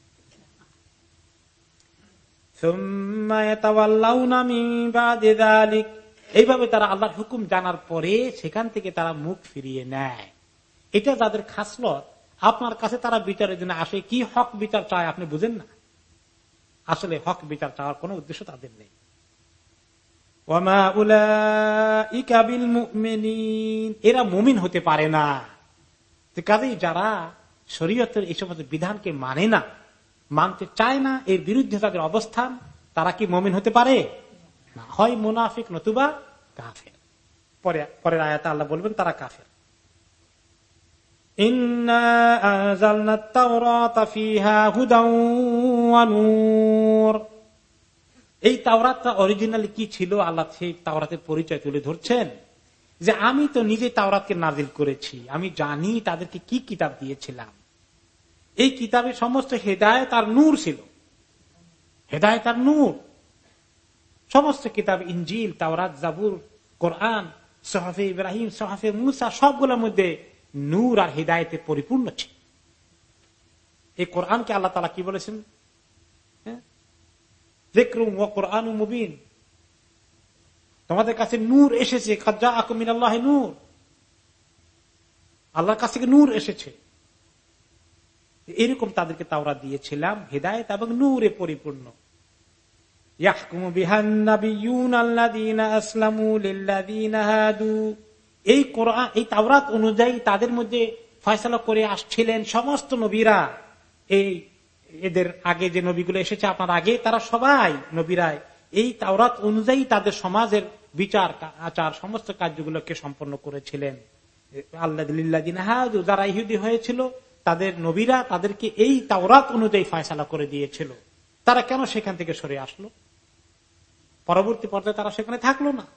এইভাবে তারা আল্লাহর হুকুম জানার পরে সেখান থেকে তারা মুখ ফিরিয়ে নেয়। এটা যাদের খাসলত, আপনার কাছে তারা বিচারের জন্য আসে, কি হক বিচার চায় আপনি বুঝেন না। আসলে হক বিচার চাওয়ার কোন উদ্দেশ্য তাদের নেই। ওয়ামা উলাইকা বিল মুমিনিন, এরা মুমিন হতে পারে না। কাজেই যারা শরীয়তের এই সমস্ত বিধানকে মানে না, মানতে চায় না, এর বিরুদ্ধে তাদের অবস্থান, তারা কি মুমিন হতে পারে না? হয় মুনাফিক নতুবা কাফের। পরে পরের আয়াতে আল্লাহ বলবেন তারা কাফের। ইন্না আনজালনাত তাওরাতা ফিহা হুদাও ওয়া নূর। এই তাওরাতটা অরিজিনালি কি ছিল, আল্লাহ সেই তাওরাতের পরিচয় তুলে ধরছেন যে আমি তো নিজে তাওরাতকে নাজিল করেছি, আমি জানি তাদেরকে কি কিতাব দিয়েছিলাম। এই কিতাবের সমস্ত হেদায়েত আর নূর ছিল, হেদায়েত আর নূর। সমস্ত কিতাব, ইনজিল, তাওরাত, জাবুর, কোরআন, সুহফে ইব্রাহিম, সুহফে মুসা, সবগুলোর মধ্যে নূর আর হেদায়েতে পরিপূর্ণ ছিল। এই কোরআনকে আল্লাহ তাআলা কি বলেছেন? যিকরুন ওয়া কুরআনুম মুবিন, তোমাদের কাছে নূর এসেছে। কাদ জাআকুম মিনাল্লাহি নূর, আল্লাহর কাছ থেকে নূর এসেছে। এরকম তাদেরকে তাওরাত দিয়েছিলাম, হেদায়েত এবং নূরে পরিপূর্ণ। ইয়াহকুমু বিহান নাবিয়্যুন আল্লাযীনা আসলামু লিল্লাযীনা হাদু। এই কোরআন, এই তাওরাত অনুযায়ী তাদের মধ্যে ফয়সালা করে আসছিলেন সমস্ত নবীরা। এই এদের আগে যে নবীগুলো এসেছে আপনার আগে, তারা সবাই নবীরাই এই তাওরাত অনুযায়ী তাদের সমাজের বিচার আচার সমস্ত কার্যগুলোকে সম্পন্ন করেছিলেন। আল্লাযীনা হাদু, যারা ইহুদি হয়েছিল, তাদের নবীরা তাদেরকে এই তাওরাত অনুযায়ী ফয়সালা করে দিয়েছিল। তারা কেন সেখান থেকে সরে আসলো? পরবর্তী পর্যায়ে তারা সেখানে থাকলো না।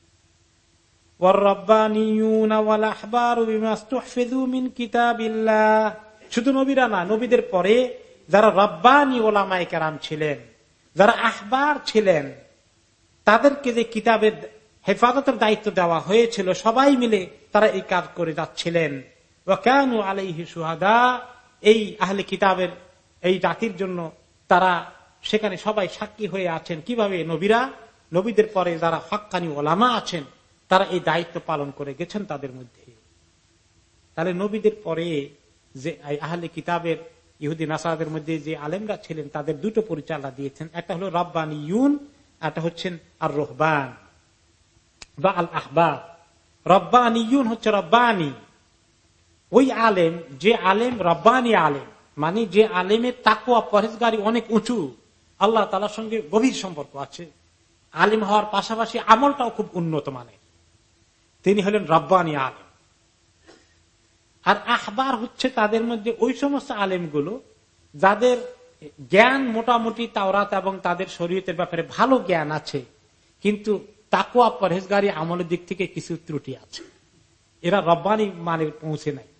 শুধু নবীরা না, নবীদের পরে যারা রব্বানি ওলামায়ে কেরাম ছিলেন, যারা আহবার ছিলেন, তাদেরকে যে কিতাবের হেফাজতের দায়িত্ব দেওয়া হয়েছিল, সবাই মিলে তারা এই কাজ করে যাচ্ছিলেন। ওয়া কানু আলাইহি শুহাদা, এই আহলে কিতাবের এই জাতির জন্য তারা সেখানে সবাই সাক্ষী হয়ে আছেন। কিভাবে? নবীরা, নবীদের পরে যারা হক্কানি ওলামা আছেন, তারা এই দায়িত্ব পালন করে গেছেন তাদের মধ্যে। তাহলে নবীদের পরে যে আহলে কিতাবের ইহুদি নাসারাদের মধ্যে যে আলেমরা ছিলেন, তাদের দুটো পরিচয় আল্লাহ দিয়েছেন। একটা হলো রব্বানিয়ুন, একটা হচ্ছেন আর রুহবান বা আল আহবার। রব্বানিয়ুন হচ্ছে রব্বানি, ওই আলেম, যে আলেম রব্বানি আলেম, মানে যে আলেমের তাকওয়া পরহেজগারি অনেক উঁচু, আল্লাহ তাআলার সঙ্গে গভীর সম্পর্ক আছে, আলেম হওয়ার পাশাপাশি আমলটাও খুব উন্নত মানের, তিনি হলেন রব্বানি আলেম। আর আহবার হচ্ছে তাদের মধ্যে ওই সমস্ত আলেমগুলো যাদের জ্ঞান মোটামুটি তাওরাত এবং তাদের শরীয়তের ব্যাপারে ভালো জ্ঞান আছে, কিন্তু তাকওয়া পরহেজগারি আমলের দিক থেকে কিছু ত্রুটি আছে, এরা রব্বানি মানে পৌঁছে নাই।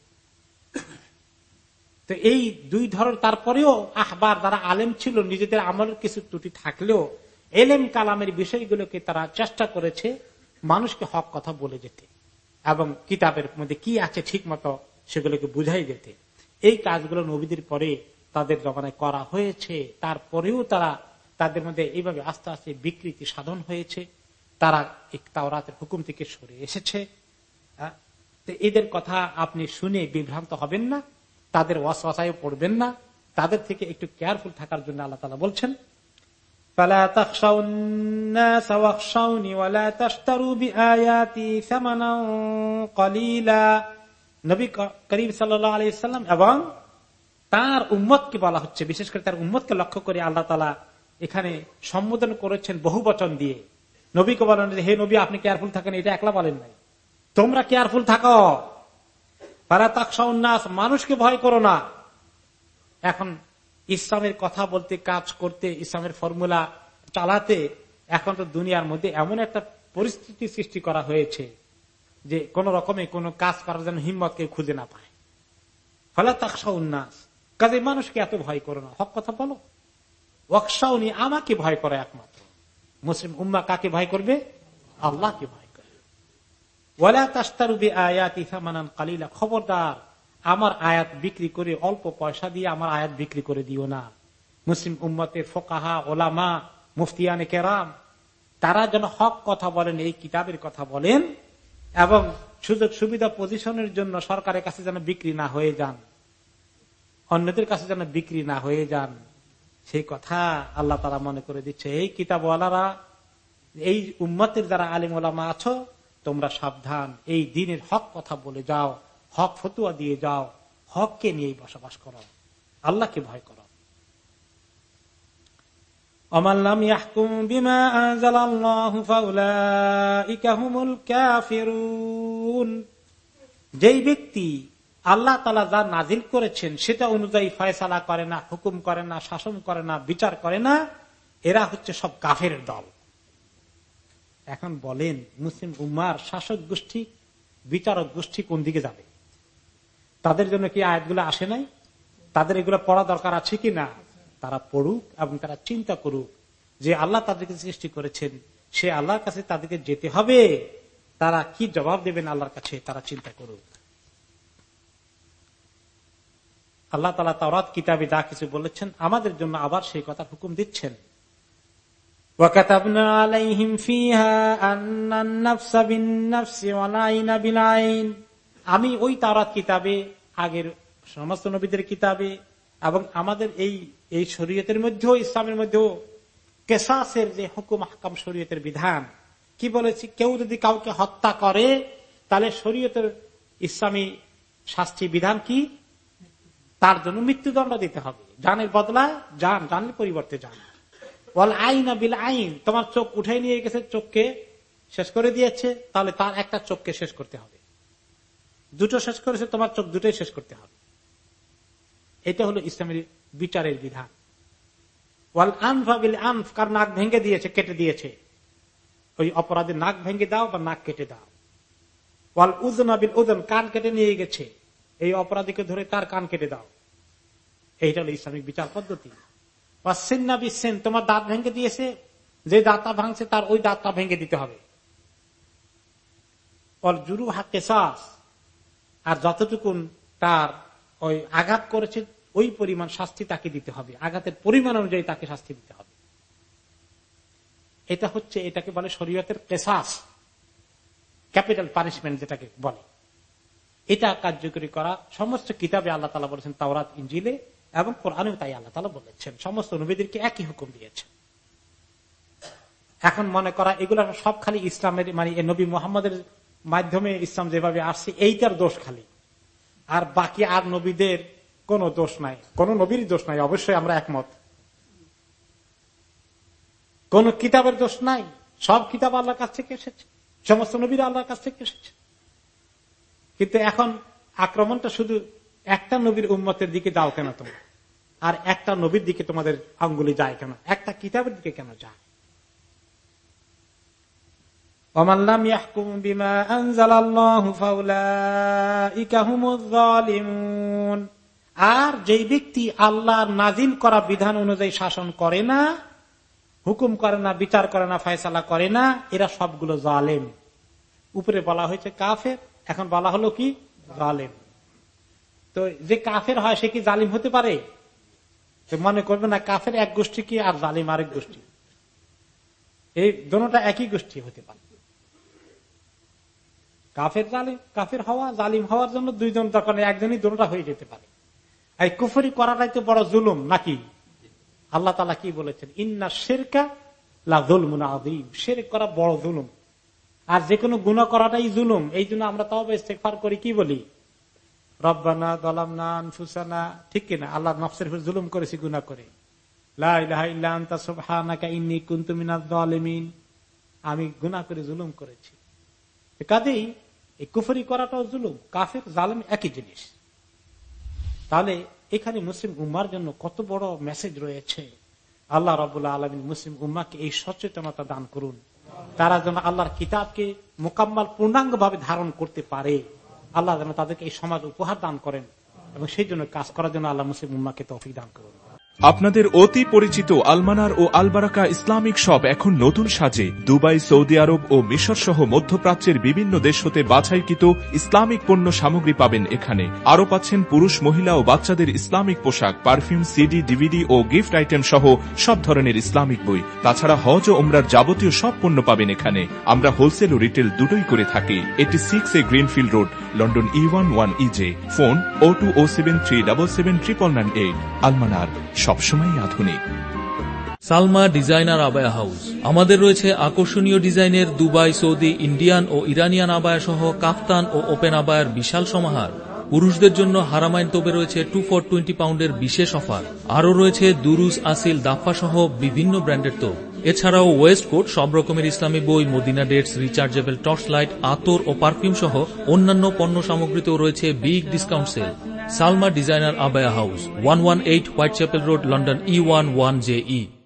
তো এই দুই ধরনের, তারপরেও আহবার যারা আলেম ছিল, নিজেদের আমলের কিছু ত্রুটি থাকলেও এলেম কালামের বিষয়গুলোকে তারা চেষ্টা করেছে মানুষকে হক কথা বলে যেতে এবং কিতাবের মধ্যে কি আছে ঠিক মতো সেগুলোকে বুঝাই যেতে। এই কাজগুলো নবীদের পরে তাদের জমানায় করা হয়েছে। তারপরেও তারা তাদের মধ্যে এইভাবে আস্তে আস্তে বিকৃতি সাধন হয়েছে, তারা তাওরাতের হুকুম থেকে সরে এসেছে। এদের কথা আপনি শুনে বিভ্রান্ত হবেন না, তাদের ওয়াসওয়াসায় পড়বেন না, তাদের থেকে একটু কেয়ারফুল থাকার জন্য আল্লাহ তাআলা বলছেন, ফালা তাখশাউন্নাস ওয়াখশাউনি ওয়ালা তাশতারু বিআয়াতি সামানান কলিলা। নবী করিম সাল্লাল্লাহু আলাইহি ওয়াসাল্লাম এবং তার উম্মতকে বলা হচ্ছে, বিশেষ করে তার উম্মতকে লক্ষ্য করে আল্লাহ তাআলা এখানে সম্বোধন করেছেন বহুবচন দিয়ে। নবীকে বলেন যে হে নবী আপনি কেয়ারফুল থাকেন, এটা একলা বলেন নাই, তোমরা কেয়ারফুল থাকো। ফালা তাখশাউন্নাস, মানুষকে ভয় করো না। এখন ইসলামের কথা বলতে, কাজ করতে, ইসলামের ফর্মুলা চালাতে এখন তো দুনিয়ার মধ্যে এমন একটা পরিস্থিতি সৃষ্টি করা হয়েছে যে কোন রকমে কোন কাজ করার জন্য হিম্মত কেউ খুঁজে না পায়। ফালা তাখশাউন্নাস, কাজে মানুষকে এত ভয় করো না, হক কথা বলো। ওয়াখশাউনি, আমাকে ভয় করে একমাত্র। মুসলিম উম্মাহ কাকে ভয় করবে? আল্লাহকে ভয় করবে। ওয়ালা তাশতারু বিআয়াতি সামানান কালিলা, খবরদার আমার আয়াত বিক্রি করে অল্প পয়সা দিয়ে আমার আয়াত বিক্রি করে দিও না। মুসলিম উম্মতের ফোকাহা, ওলামা, মুফতিয়ানে কেরাম তারা যেন হক কথা বলেন, এই কিতাবের কথা বলেন, এবং সুযোগ সুবিধা পজিশনের জন্য সরকারের কাছে যেন বিক্রি না হয়ে যান, অন্যদের কাছে যেন বিক্রি না হয়ে যান, সেই কথা আল্লাহ তাআলা মনে করে দিচ্ছে। এই কিতাবওয়ালারা, এই উম্মতের যারা আলিম ওলামা আছো, তোমরা সাবধান, এই দ্বীনের হক কথা বলে যাও, হক ফতুয়া দিয়ে যাও, হককে নিয়েই বসবাস করো, আল্লাহকে ভয় করো। ওমান লাম ইয়াহকুম বিমা আনজালাল্লাহু ফাউলাইকা হুমুল কাফিরুন, যেই ব্যক্তি আল্লাহ তাআলা যা নাজিল করেছেন সেটা অনুযায়ী ফয়সালা করে না, হুকুম করে না, শাসন করে না, বিচার করে না, এরা হচ্ছে সব কাফের দল। এখন বলেন মুসলিম উম্মার শাসক গোষ্ঠী, বিচারক গোষ্ঠী কোন দিকে যাবে? তাদের জন্য কি আয়াতগুলো আসে নাই? তাদের এগুলো পড়া দরকার আছে কি না? তারা পড়ুক এবং তারা চিন্তা করুক যে আল্লাহ তাদেরকে সৃষ্টি করেছেন, সে আল্লাহর কাছে তাদেরকে যেতে হবে, তারা কি জবাব দেবেন আল্লাহর কাছে, তারা চিন্তা করুক। আল্লাহ তাআলা তাওরাত কিতাবে যা কিছু বলেছেন আমাদের জন্য আবার সেই কথা হুকুম দিচ্ছেন। ওয়াকাতাবনা আলাইহিম ফিহা আন্নান নাফসা বিন-নাফসি ওয়াল আইনা বিল-আইন, আমি ওই তাওরাত কিতাবে, আগের সমস্ত নবীদের কিতাবে এবং আমাদের এই এই শরীয়তের মধ্যেও, ইসলামের মধ্যেও কিসাসের যে হুকুম আহকাম, শরীয়তের বিধান কি বলেছি, কেউ যদি কাউকে হত্যা করে তাহলে শরীয়তের ইসলামী শাস্তি বিধান কি, তার জন্য মৃত্যুদণ্ড দিতে হবে, জানের বদলা জান, জানের পরিবর্তে জান। ওয়াল আইনা বিল আইন, তোমার চোখ উঠে নিয়ে গেছে, চোখকে শেষ করে দিয়েছে, তাহলে তার একটা চোখকে শেষ করতে হবে। দুটো শেষ করেছে, তোমার চোখ দুটোই শেষ করতে হবে। এটা হলো ইসলামের বিচারের বিধান। ওয়াল আনফা বিল আনফ, কার নাক ভেঙে দিয়েছে, কেটে দিয়েছে, ওই অপরাধের নাক ভেঙে দাও বা নাক কেটে দাও। ওয়াল উযনা বিল উযন, কান কেটে নিয়ে গেছে, এই অপরাধীকে ধরে তার কান কেটে দাও। এইটা হলো ইসলামিক বিচার পদ্ধতি। ওয়াসিন্না বিসিন, তোমার দাঁত ভেঙে দিয়েছে, যে দাঁতটা ভাঙছে তার ওই দাঁতটা ভেঙে দিতে হবে। ওয়াল জুরুহা কিসাস, আর যতটুকুন তার ওই আঘাত করেছে ওই পরিমাণ শাস্তি তাকে দিতে হবে, আঘাতের পরিমাণ অনুযায়ী তাকে শাস্তি দিতে হবে। এটা হচ্ছে, এটাকে বলে শরীয়তের কিসাস, ক্যাপিটাল পানিশমেন্ট যেটাকে বলে। এটা কার্যকরী করা সমস্ত কিতাবে আল্লাহ তাআলা বলেছেন, তাওরাত, ইনজিলে এবং কোরআনেও তাই আল্লাহ তাআলা বলেছেন, সমস্ত নবীদেরকে একই হুকুম দিয়েছেন। এখন মনে করা এগুলো সব খালি ইসলামের, মানে নবী মুহাম্মদের মাধ্যমে ইসলাম যেভাবে আসছে এইটার দোষ খালি, আর বাকি আর নবীদের কোন দোষ নাই, কোন নবীর দোষ নাই। অবশ্যই আমরা একমত, কোন কিতাবের দোষ নাই, সব কিতাব আল্লাহর কাছ থেকে এসেছে, সমস্ত নবীরা আল্লাহর কাছ থেকে এসেছে। কিন্তু এখন আক্রমণটা শুধু একটা নবীর উম্মতের দিকে দাও কেন তোমরা, আর একটা নবীর দিকে তোমাদের আঙ্গুলি যায় কেন, একটা কিতাবের দিকে কেন যায়? ওমান লাম ইয়াহকুম বিমা আনজালাল্লাহু ফাউলাইকা হুমুয যালিমুন, আর যেই ব্যক্তি আল্লাহর নাজিল করা বিধান অনুযায়ী শাসন করে না, হুকুম করে না, বিচার করে না, ফয়সালা করে না, এরা সবগুলো জালেম। উপরে বলা হয়েছে কাফের, এখন বলা হলো কি জালেম। তো যে কাফের হয় সে কি জালিম হতে পারে? তো মনে করবে না কাফের এক গোষ্ঠী কি আর জালিম আরেক গোষ্ঠী, এই দোনোটা একই গোষ্ঠী হতে পারে। কাফের জালিম কাফের হওয়া জালিম হওয়ার জন্য দুইজন তখন একজনই দোনোটা হয়ে যেতে পারে। এই কুফরি করাটাই তো বড় জুলুম নাকি? আল্লাহ তাআলা কি বলেছেন, ইন্না শিরকা লা যুলমুন আযীম, শিরক করা বড় জুলুম। আর যে কোনো গুনাহ করাটাই জুলুম। এই জন্য আমরা তওবা ইস্তেগফার করি, কি বলি, রব্বানা যালামনা আনফুসানা, ঠিক কিনা? আল্লাহ নফসের উপর জুলুম করেছি গুনাহ করে, লা ইলাহা ইল্লা আনতা সুবহানাকা ইন্নী কুনতু মিনাজ জালিমিন, আমি গুনাহ করে জুলুম করেছি। কাজেই এই কুফরি করাটাও জুলুম, কাফের জালিম একই জিনিস। তাহলে এখানে মুসলিম উম্মার জন্য কত বড় মেসেজ রয়েছে। আল্লাহ রাব্বুল আলামিন মুসলিম উম্মাকে এই সচেতনতা দান করুন, তারা যেন আল্লাহর কিতাবকে মোকাম্মল পূর্ণাঙ্গ ভাবে ধারণ করতে পারে। আল্লাহ যেন তাদেরকে এই সমাজ উপহার দান করেন এবং সেই জন্য কাজ করার জন্য আল্লাহ মুসলিম উম্মাকে তৌফিক দান করুন। আপনাদের অতি পরিচিত আলমানার ও আলবারাকা ইসলামিক শপ এখন নতুন সাজে দুবাই, সৌদি আরব ও মিশর সহ মধ্যপ্রাচ্যের বিভিন্ন দেশ হতে বাছাইকৃত ইসলামিক পণ্য সামগ্রী পাবেন এখানে। আরও পাচ্ছেন পুরুষ, মহিলা ও বাচ্চাদের ইসলামিক পোশাক, পারফিউম, সিডি, ডিভিডি ও গিফট আইটেম সহ সব ধরনের ইসলামিক বই। তাছাড়া হজ ও ওমরার যাবতীয় সব পণ্য পাবেন এখানে। আমরা হোলসেল ও রিটেল দুটোই করে থাকি। এটি six A Greenfield Road, London E one one E J. Phone O two O seven three double seven triple nine eight. Almanar, সবসময় আধুনিক। সালমা ডিজাইনার আবায়া হাউস। আমাদের রয়েছে আকর্ষণীয় ডিজাইনের দুবাই, সৌদি, ইন্ডিয়ান ও ইরানিয়ান আবায়া সহ কাফতান ও ওপেন আবায়ার বিশাল সমাহার। পুরুষদের জন্য হারামাইন তোবে রয়েছে টু ফর টোয়েন্টি পাউন্ডের বিশেষ অফার। আরও রয়েছে দুরুজ, আসিল, দাফা সহ বিভিন্ন ব্র্যান্ডের তোপ। এছাড়াও ওয়েস্ট কোট, সব রকমের ইসলামী বই, Medina dates, rechargeable torch light, আতর ও পারফিউম সহ অন্যান্য পণ্য সামগ্রীতেও রয়েছে big discount sale. Salma designer আবায়া house, one one eight Whitechapel road, London E one one J ই।